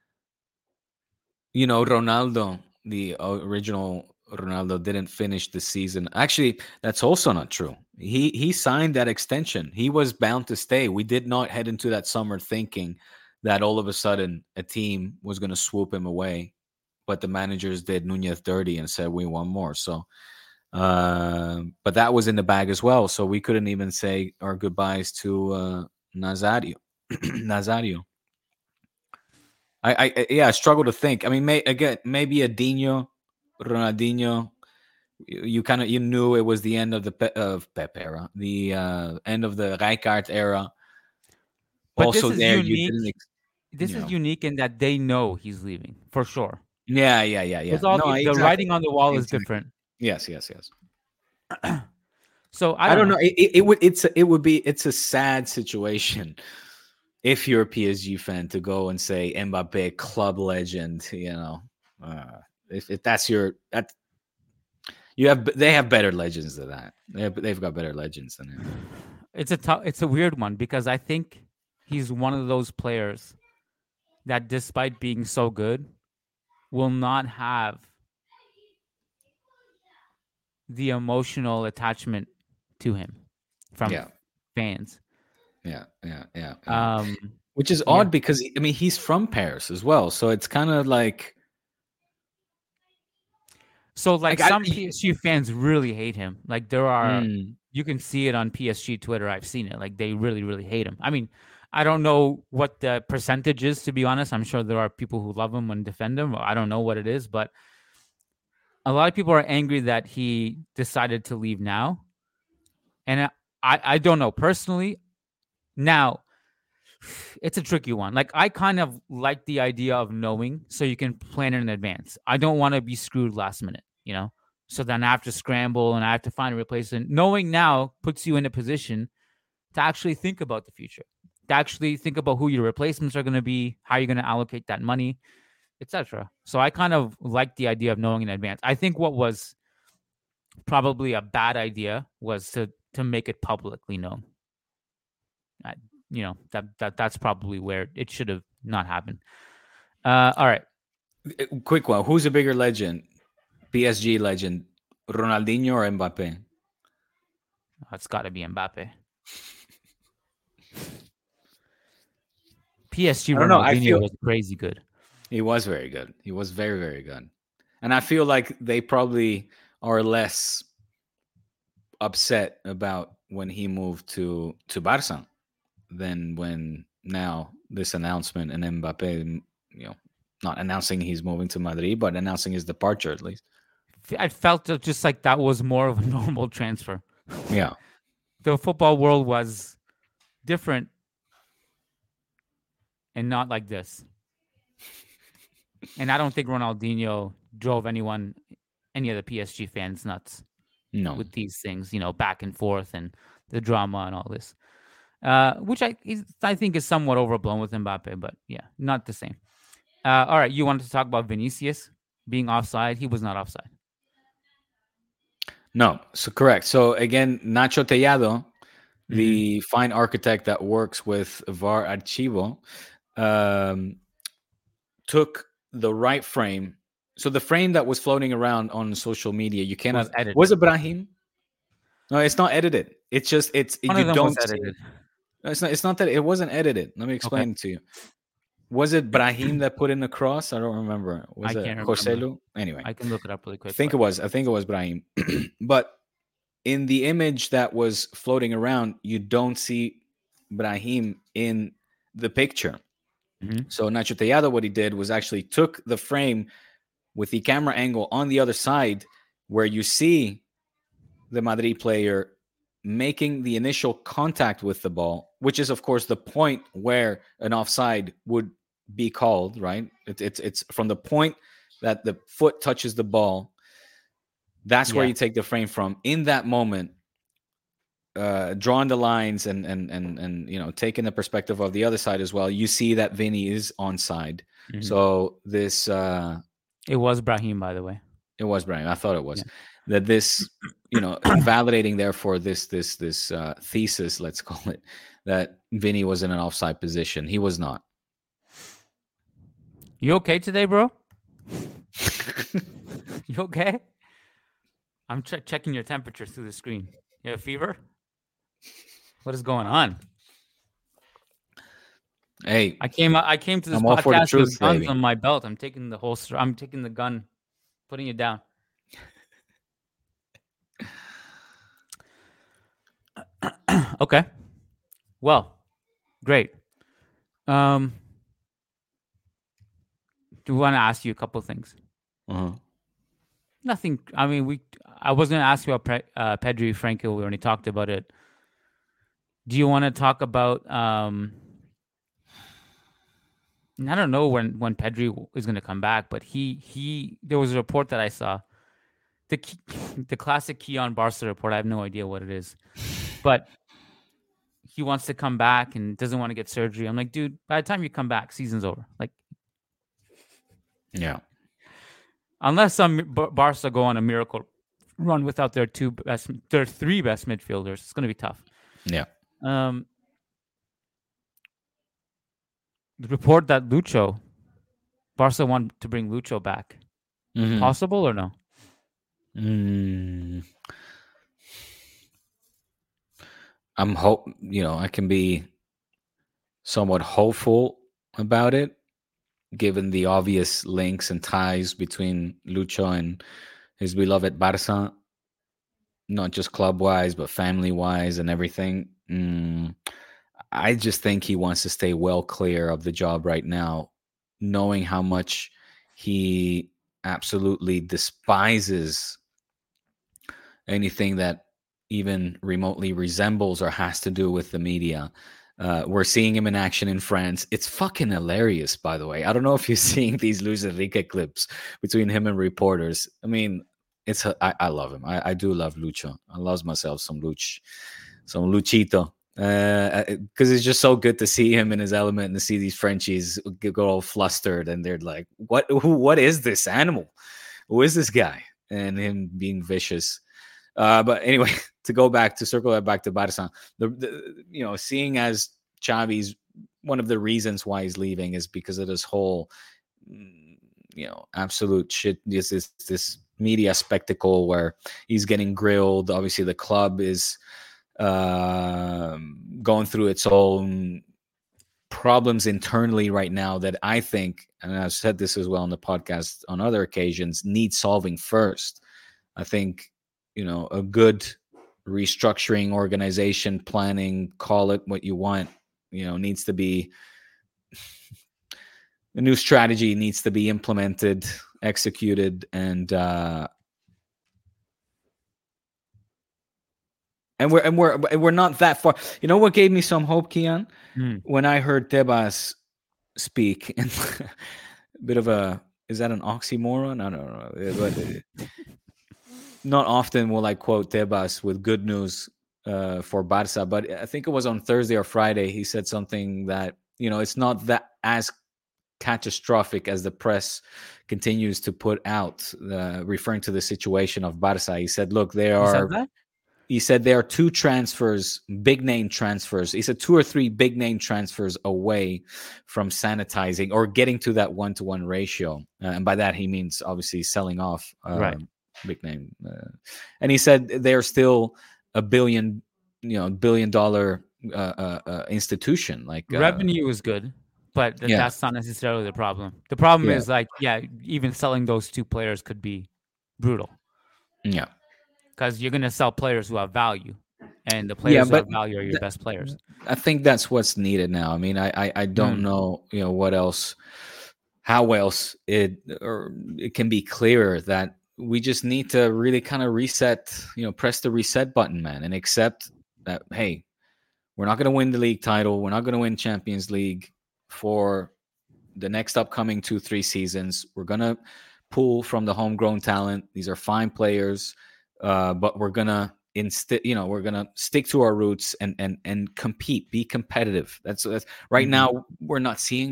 Ronaldo, the original Ronaldo, didn't finish the season. Actually, that's also not true. He signed that extension. He was bound to stay. We did not head into that summer thinking that all of a sudden a team was going to swoop him away, but the managers did Nunez dirty and said we want more. So, but that was in the bag as well. So we couldn't even say our goodbyes to Nazario. Nazario. I struggle to think. I mean, maybe a Dino, Ronaldinho. You knew it was the end of the Pep era, the end of the Rijkaard era. But Also, this is there you unique. didn't. This is unique in that they know he's leaving for sure. Yeah. No, the writing on the wall is different. Yes. So I don't know. It's a sad situation if you're a PSG fan to go and say Mbappe, club legend. If that's they have better legends than that. They've got better legends than him. It's a weird one because I think he's one of those players that, despite being so good, will not have the emotional attachment to him from fans. Yeah. Which is odd because he's from Paris as well, so it's kind of like. So some PSG fans really hate him. Like there are, you can see it on PSG Twitter. I've seen it. Like they really, really hate him. I mean, I don't know what the percentage is, to be honest. I'm sure there are people who love him and defend him. I don't know what it is, but a lot of people are angry that he decided to leave now. And I don't know personally. Now, it's a tricky one. Like I kind of like the idea of knowing so you can plan it in advance. I don't want to be screwed last minute, So then I have to scramble and I have to find a replacement. Knowing now puts you in a position to actually think about the future, to actually think about who your replacements are going to be, how you're going to allocate that money, etc. So I kind of like the idea of knowing in advance. I think what was probably a bad idea was to make it publicly known. That's probably where it should have not happened. All right. Quick one. Who's a bigger legend? PSG legend, Ronaldinho or Mbappe? It's got to be Mbappe. PSG Ronaldinho was crazy good. He was very good. He was very, very good. And I feel like they probably are less upset about when he moved to Barca than when now this announcement and Mbappe, not announcing he's moving to Madrid, but announcing his departure at least. I felt just like that was more of a normal transfer. Yeah. The football world was different and not like this. And I don't think Ronaldinho drove any of the PSG fans nuts. No. With these things, back and forth and the drama and all this. Which I think is somewhat overblown with Mbappe, but yeah, not the same. All right, you wanted to talk about Vinicius being offside. He was not offside. No, so correct. So again, Nacho Tellado, the fine architect that works with VAR Archivo, took the right frame. So the frame that was floating around on social media, you cannot. Was it Brahim? No, it's not edited. It's just One you of them don't. Was edited. It's not that it wasn't edited. Let me explain it to you. Was it Brahim that put in the cross? I don't remember. Was it Joselu? Anyway, I can look it up really quick. I think it was Brahim. But in the image that was floating around, you don't see Brahim in the picture. So Nacho Tellado, what he did was actually took the frame with the camera angle on the other side, where you see the Madrid player making the initial contact with the ball, which is, of course, the point where an offside would be called, right? It's from the point that the foot touches the ball. That's where you take the frame from. In that moment, drawing the lines and taking the perspective of the other side as well, you see that Vinny is onside. So this It was Brahim, by the way. It was Brahim. I thought it was. Yeah. That this, validating therefore this thesis, let's call it, that Vinny was in an offside position. He was not. You okay today, bro? You okay? I'm checking your temperature through the screen. You have a fever? What is going on? Hey, I came to this I'm all for the podcast truth, with guns baby. on my belt. I'm taking the holster. I'm taking the gun, putting it down. Okay. Well, great. Do want to ask you a couple of things? Uh-huh. Nothing. I mean, I was going to ask you about Pedri Franco. We already talked about it. Do you want to talk about? I don't know when Pedri is going to come back, but he there was a report that I saw, the classic Keon Barca report. I have no idea what it is, but he wants to come back and doesn't want to get surgery. I'm like, dude, by the time you come back, season's over. Like, yeah. Unless some Barca go on a miracle run without their three best midfielders, it's going to be tough. Yeah. The report that Barca want to bring Lucho back. Mm-hmm. Possible or no? I can be somewhat hopeful about it, given the obvious links and ties between Lucho and his beloved Barca, not just club-wise, but family-wise and everything. I just think he wants to stay well clear of the job right now, knowing how much he absolutely despises anything that even remotely resembles or has to do with the media. We're seeing him in action in France. It's fucking hilarious, by the way. I don't know if you're seeing these Luis Enrique clips between him and reporters. I mean, I love him. I do love Lucho. I love myself some Luchito. Because it's just so good to see him in his element and to see these Frenchies go all flustered and they're like, what is this animal? Who is this guy? And him being vicious. But anyway, to circle that back to Barca, seeing as Xavi's one of the reasons why he's leaving is because of this whole, absolute shit. This media spectacle where he's getting grilled. Obviously, the club is going through its own problems internally right now that I think, and I've said this as well on the podcast on other occasions, need solving first. I think, a good restructuring, organization, planning, call it what you want, needs to be, a new strategy needs to be implemented, executed, and we're not that far. You know what gave me some hope, Kian? When I heard Tebas speak, and a bit of is that an oxymoron? I don't know. But not often will I quote Tebas with good news for Barca, but I think it was on Thursday or Friday. He said something that, it's not that as catastrophic as the press continues to put out, referring to the situation of Barca. He said, look, he said there are two transfers, big name transfers. He said 2 or 3 big name transfers away from sanitizing or getting to that 1-to-1 ratio. And by that, he means obviously selling off big name. And he said they're still a billion dollar institution. Like revenue is good, but that's not necessarily the problem. The problem is even selling those 2 players could be brutal. Yeah. Because you're going to sell players who have value, and the players who have value are your best players. I think that's what's needed now. I mean, I don't know, what else, how else it can be clearer that we just need to really kind of reset, press the reset button, man, and accept that, hey, we're not going to win the league title. We're not going to win Champions League for the next upcoming 2-3 seasons. We're going to pull from the homegrown talent. These are fine players. But we're gonna we're gonna stick to our roots and compete, be competitive. That's right. Now we're not seeing that.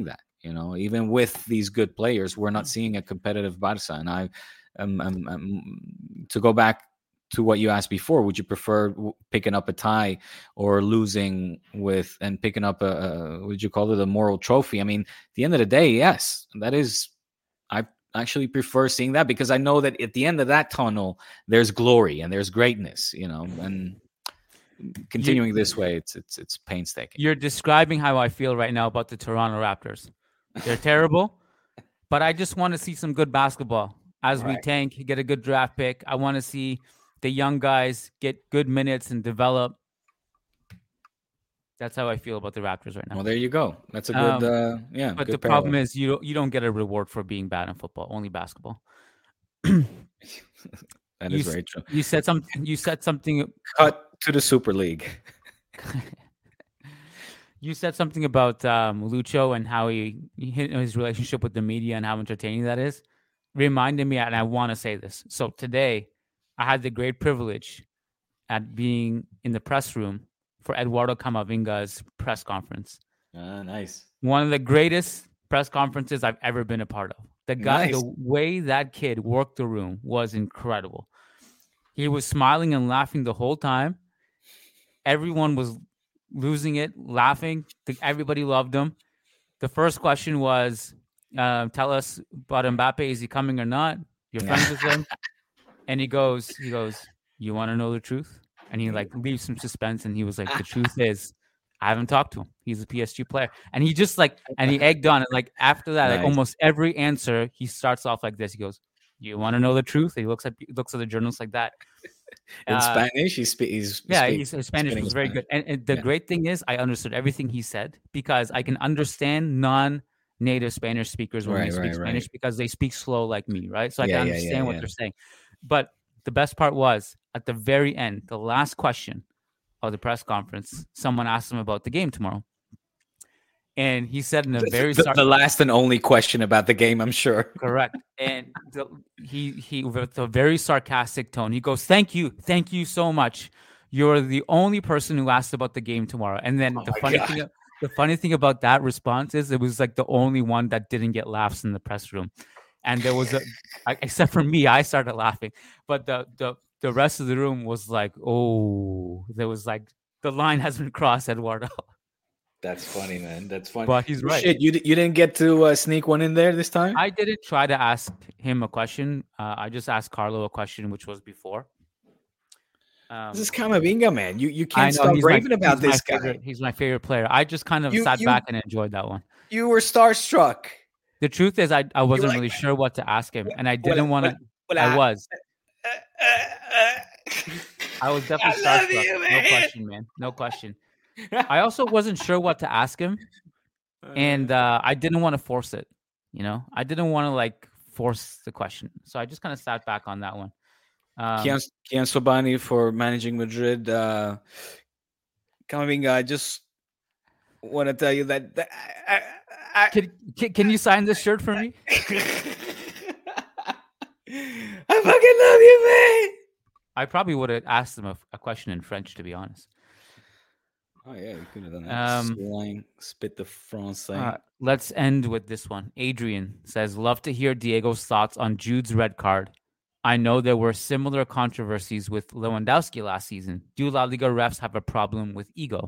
Even with these good players, we're not seeing a competitive Barca. And to go back to what you asked before, would you prefer picking up a tie or losing with and picking up would you call it a moral trophy? I mean, at the end of the day, yes, that is. I actually prefer seeing that because I know that at the end of that tunnel, there's glory and there's greatness. And continuing this way, it's painstaking. You're describing how I feel right now about the Toronto Raptors. They're terrible, but I just want to see some good basketball as we tank, get a good draft pick. I want to see the young guys get good minutes and develop. That's how I feel about the Raptors right now. Well, there you go. That's a good, But good the problem is you don't get a reward for being bad in football. Only basketball. That is very true. You said something. Cut to the Super League. You said something about Lucho and how his relationship with the media and how entertaining that is. Reminded me, and I want to say this. So today, I had the great privilege at being in the press room for Eduardo Camavinga's press conference. Nice. One of the greatest press conferences I've ever been a part of. The guy, the way that kid worked the room was incredible. He was smiling and laughing the whole time. Everyone was losing it, laughing. Everybody loved him. The first question was, tell us about Mbappe. Is he coming or not? You're friends with him? And he goes, you want to know the truth? And he leaves some suspense. And he was like, the truth is, I haven't talked to him. He's a PSG player. And he just and he egged on it. After that, almost every answer, he starts off like this. He goes, you want to know the truth? He looks at the journalist like that. In Spanish, his Spanish was very good. And the great thing is, I understood everything he said because I can understand non-native Spanish speakers when they speak Spanish because they speak slow like me, right? So I can understand what they're saying. But the best part was at the very end, the last question of the press conference, someone asked him about the game tomorrow. And he said in a very the last and only question about the game, I'm sure. Correct. And he with a very sarcastic tone, he goes, thank you so much. You're the only person who asked about the game tomorrow. And then the funny thing about that response is it was the only one that didn't get laughs in the press room. And there was except for me, I started laughing. But the rest of the room was there was the line has been crossed, Eduardo. That's funny, man. That's funny. But he's right. Shit, you didn't get to sneak one in there this time? I didn't try to ask him a question. I just asked Carlo a question, which was before. This is Camavinga, man. You can't stop raving about this guy. He's my favorite player. I just kind of sat back and enjoyed that one. You were starstruck. The truth is, I wasn't really sure what to ask him, and I didn't want to. I was. I was definitely starstruck. No question, man. No question. I also wasn't sure what to ask him, and I didn't want to force it. I didn't want to force the question, so I just kind of sat back on that one. Kian Sobani for managing Madrid. Camavinga, I just want to tell you that can you sign this shirt for me? I fucking love you, man. I probably would have asked him a question in French, to be honest. Oh yeah, you could have done that. Spit the Francais. Let's end with this one. Adrian says, love to hear Diego's thoughts on Jude's red card. I know there were similar controversies with Lewandowski last season. Do La Liga refs have a problem with ego?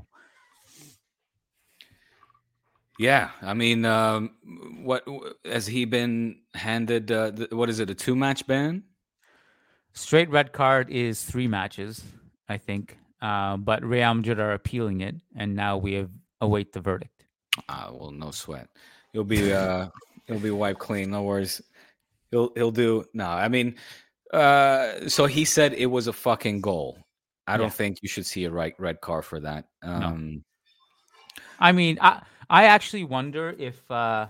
Yeah, I mean, what has he been handed? What is it? A 2-match ban? Straight red card is 3 matches, I think. But Real Madrid are appealing it, and now we await the verdict. Well, no sweat. He'll be wiped clean. No worries. He'll do. No, I mean, so he said it was a fucking goal. I don't think you should see a red card for that. No. I mean, I actually wonder if the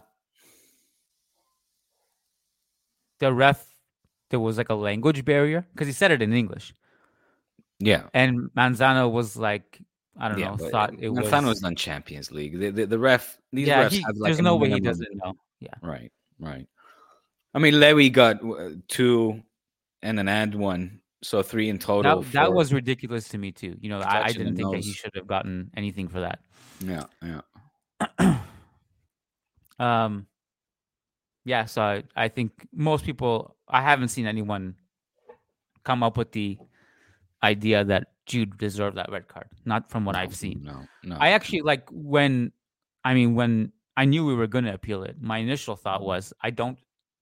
ref, there was a language barrier because he said it in English. Yeah, and Manzano was I don't know, thought it was. Manzano's done Champions League. The ref, these refs have there's no way he doesn't know. Yeah, right. I mean, Lewy got 2 and an ad 1, so 3 in total. That was ridiculous to me too. I didn't think that he should have gotten anything for that. Yeah. Yeah, so I think most people, I haven't seen anyone come up with the idea that Jude deserved that red card. Not from what I've seen. No. I actually when I knew we were going to appeal it, my initial thought was I don't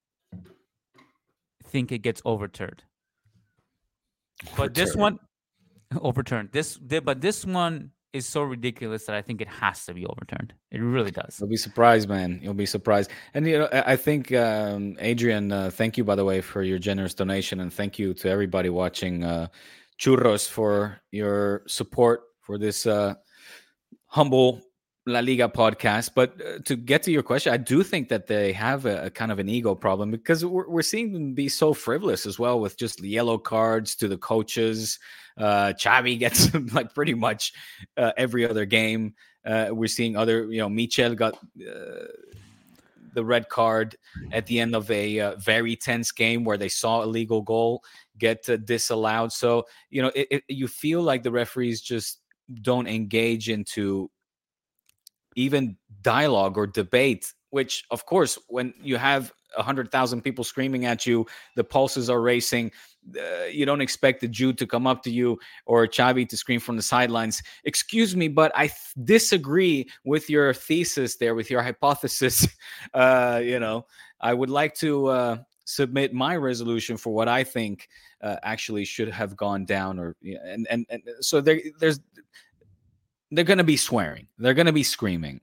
think it gets overturned. But this one overturned. But this one is so ridiculous that I think it has to be overturned. It really does. You'll be surprised, man. You'll be surprised. And I think Adrian, thank you by the way for your generous donation, and thank you to everybody watching Churros for your support for this humble La Liga podcast. But to get to your question, I do think that they have a kind of an ego problem, because we're seeing them be so frivolous as well, with just yellow cards to the coaches. Xavi gets like pretty much every other game. We're seeing other, Michel got the red card at the end of a very tense game where they saw a legal goal get disallowed. So, you feel like the referees just don't engage into even dialogue or debate, which, of course, when you have 100,000 people screaming at you, the pulses are racing. You don't expect the Jude to come up to you or Xavi to scream from the sidelines, "Excuse me, but I disagree with your thesis there, with your hypothesis." I would like to submit my resolution for what I think actually should have gone down, and so there's. They're going to be swearing. They're going to be screaming.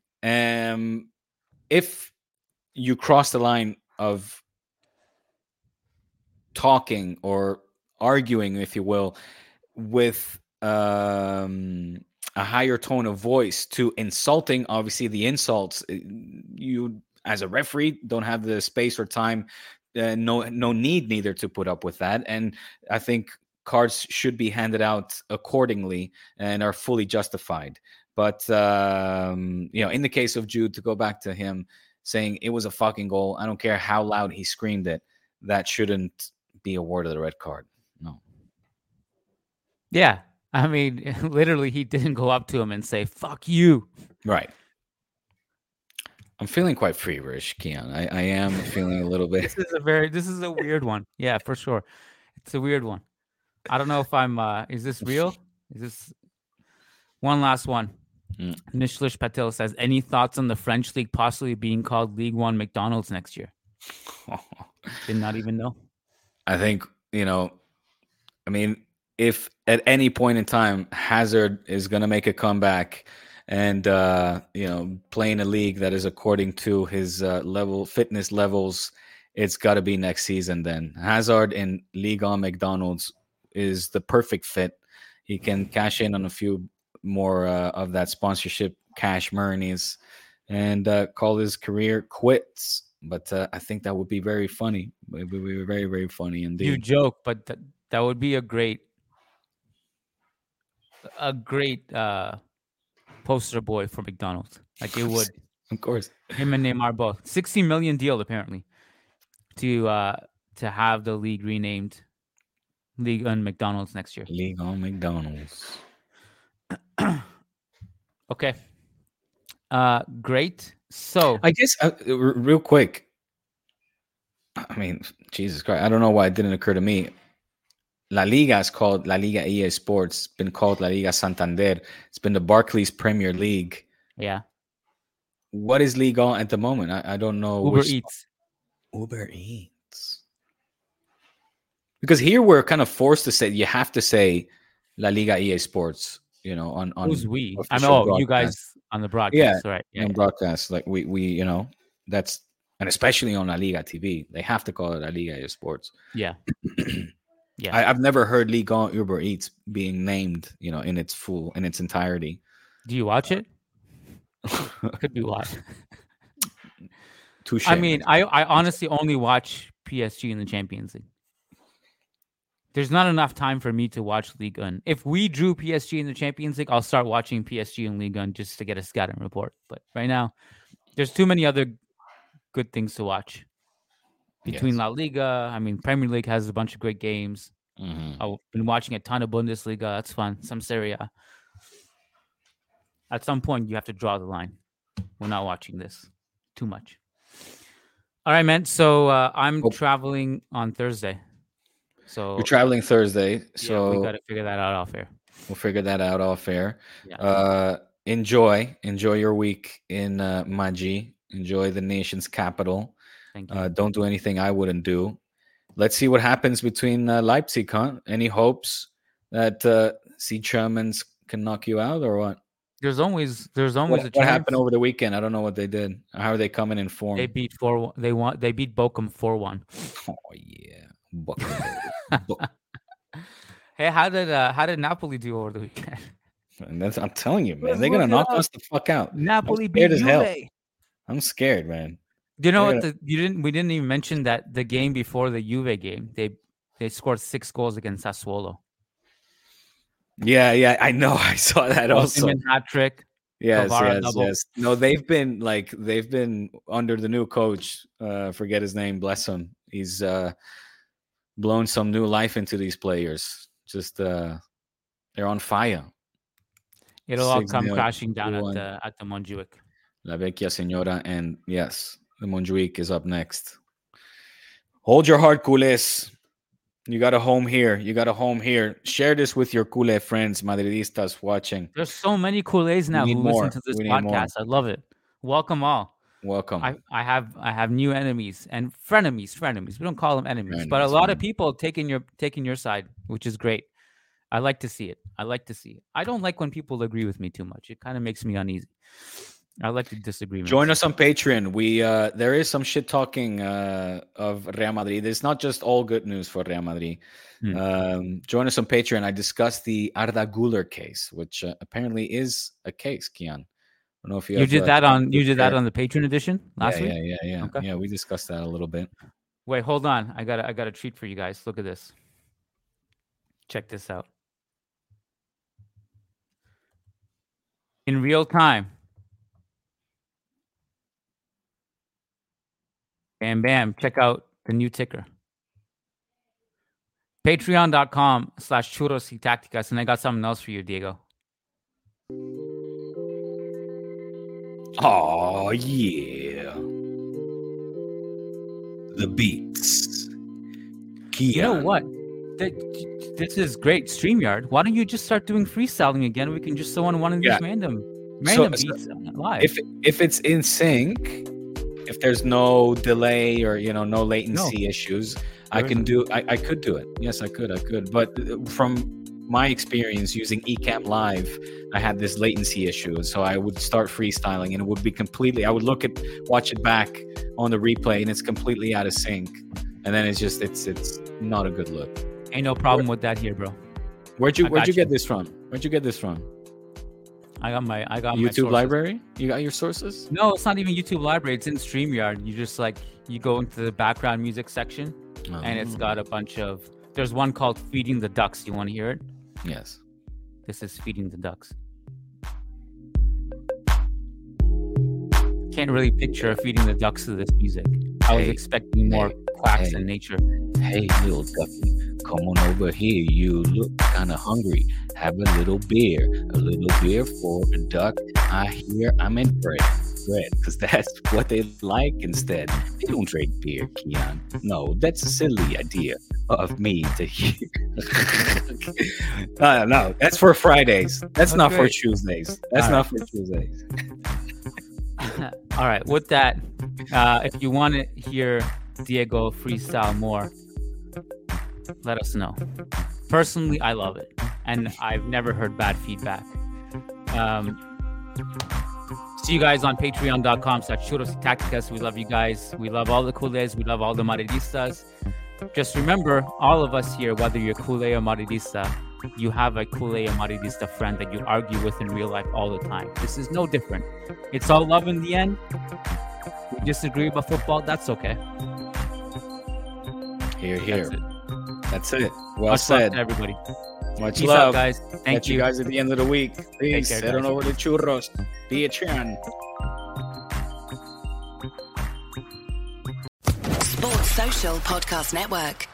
If you cross the line of talking or arguing, if you will, with a higher tone of voice to insulting, obviously the insults, you as a referee don't have the space or time, no need neither to put up with that. And I think cards should be handed out accordingly and are fully justified. But in the case of Jude, to go back to him saying it was a fucking goal, I don't care how loud he screamed it, that shouldn't be awarded a red card. No. Yeah, I mean, literally, he didn't go up to him and say "fuck you." Right. I'm feeling quite feverish, Keon. I am feeling a little bit. This is a weird one. Yeah, for sure. It's a weird one. I don't know if I'm. Is this real? Is this one last one? Nishlish Patel says, "Any thoughts on the French league possibly being called League One McDonald's next year?" Did not even know. I think if at any point in time Hazard is going to make a comeback and play in a league that is according to his fitness levels, it's got to be next season. Then Hazard in Ligue 1 McDonald's is the perfect fit. He can cash in on a few more of that sponsorship cash monies and call his career quits. But I think that would be very funny. It would be very, very funny indeed. You joke, but that would be a great poster boy for McDonald's. Like it would. Of course. Him and Neymar both. 60 million deal apparently to have the league renamed League on McDonald's next year. League on McDonald's. Okay. Great. So I guess real quick. I mean, Jesus Christ! I don't know why it didn't occur to me. La Liga is called La Liga EA Sports. It's been called La Liga Santander. It's been the Barclays Premier League. Yeah. What is Ligue 1 at the moment? I don't know. Uber Eats. Uber Eats. Because here we're kind of forced to say, you have to say La Liga EA Sports, on who's we? I know you guys on the broadcast, right? Yeah, on broadcast. Like we that's, and especially on La Liga TV, they have to call it La Liga EA Sports. Yeah. Yeah. I've never heard Ligue 1 Uber Eats being named, in its entirety. Do you watch it? Could be why. Touché. I mean, I honestly only watch PSG in the Champions League. There's not enough time for me to watch Ligue 1. If we drew PSG in the Champions League, I'll start watching PSG in Ligue 1 just to get a scouting report. But right now, there's too many other good things to watch. Between La Liga, I mean, Premier League has a bunch of great games. Mm-hmm. I've been watching a ton of Bundesliga. That's fun. Some Serie A. At some point, you have to draw the line. We're not watching this too much. All right, man. So I'm traveling on Thursday. So you're traveling Thursday. So we got to figure that out off air. We'll figure that out off air. Yeah. Enjoy your week in Maji. Enjoy the nation's capital. Thank you. Don't do anything I wouldn't do. Let's see what happens between Leipzig, huh? Any hopes that C. Germans can knock you out or what? There's always a chance. What happened over the weekend? I don't know what they did. How are they coming in form? They beat 4-1. They beat Bochum 4-1. Oh yeah, Bochum. Hey, how did Napoli do over the weekend? And I'm telling you, man, they're gonna knock us the fuck out. Napoli beat Juve. I'm scared, man. You know what? We didn't even mention that the game before the Juve game, they scored 6 goals against Sassuolo. Yeah, I know. I saw that also. Hat trick. Yes. No, they've been under the new coach. Forget his name. Bless him. He's blown some new life into these players. Just they're on fire. It'll all come crashing down at the Montjuic. La Vecchia Señora, and yes, the Montjuic is up next. Hold your heart, culés. You got a home here. Share this with your culé friends, Madridistas watching. There's so many culés now who listen to this podcast. I love it. Welcome all. Welcome. I have new enemies and frenemies. We don't call them enemies, but a lot of people taking your side, which is great. I like to see it. I don't like when people agree with me too much. It kind of makes me uneasy. I like the disagreement. Join us on Patreon. We there is some shit talking of Real Madrid. It's not just all good news for Real Madrid. Join us on Patreon. I discussed the Arda Güler case, which apparently is a case, Kian. I don't know if you did that on the Patreon edition last week. Yeah. Okay. Yeah, we discussed that a little bit. Wait, hold on. I got a treat for you guys. Look at this. Check this out. In real time. Bam, bam. Check out the new ticker. Patreon.com/Churros y Tácticas. And I got something else for you, Diego. Oh, yeah. The beats. Kian. You know what? This is great. StreamYard. Why don't you just start doing freestyling again? We can just throw on one of these random beats live. If it's in sync, if there's no delay or no latency issues, I could do it. Yes, I could. But from my experience using Ecamm Live, I had this latency issue. So I would start freestyling and it would be I would watch it back on the replay and it's completely out of sync. And then it's not a good look. Ain't no problem with that here, bro. Where'd you get this from? I got YouTube library. You got your sources? No, it's not even YouTube library. It's in StreamYard. You just you go into the background music section, and it's got a bunch of. There's one called "Feeding the Ducks." You want to hear it? Yes. This is "Feeding the Ducks." Can't really picture feeding the ducks to this music. I was expecting more quacks in nature. Hey, little ducky, come on over here. You look kind of hungry. Have a little beer for a duck. I hear I'm in bread, because that's what they like instead. They don't drink beer, Kian. No, that's a silly idea of me to hear. No, that's for Fridays. That's not for Tuesdays. For Tuesdays. All right, with that, if you want to hear Diego freestyle more, let us know. Personally, I love it, and I've never heard bad feedback. See you guys on patreon.com/Churros y Tácticas. We love you guys. We love all the culés. We love all the Madridistas. Just remember, all of us here, whether you're culé or Madridista, you have a culé or Madridista friend that you argue with in real life all the time. This is no different. It's all love in the end. We disagree about football. That's okay. Here. That's it. Well Much said. love to everybody. Much Peace love, out, guys. Thank you. You guys at the end of the week. Peace. Head on over to Churros. Be a chan. Sports Social Podcast Network.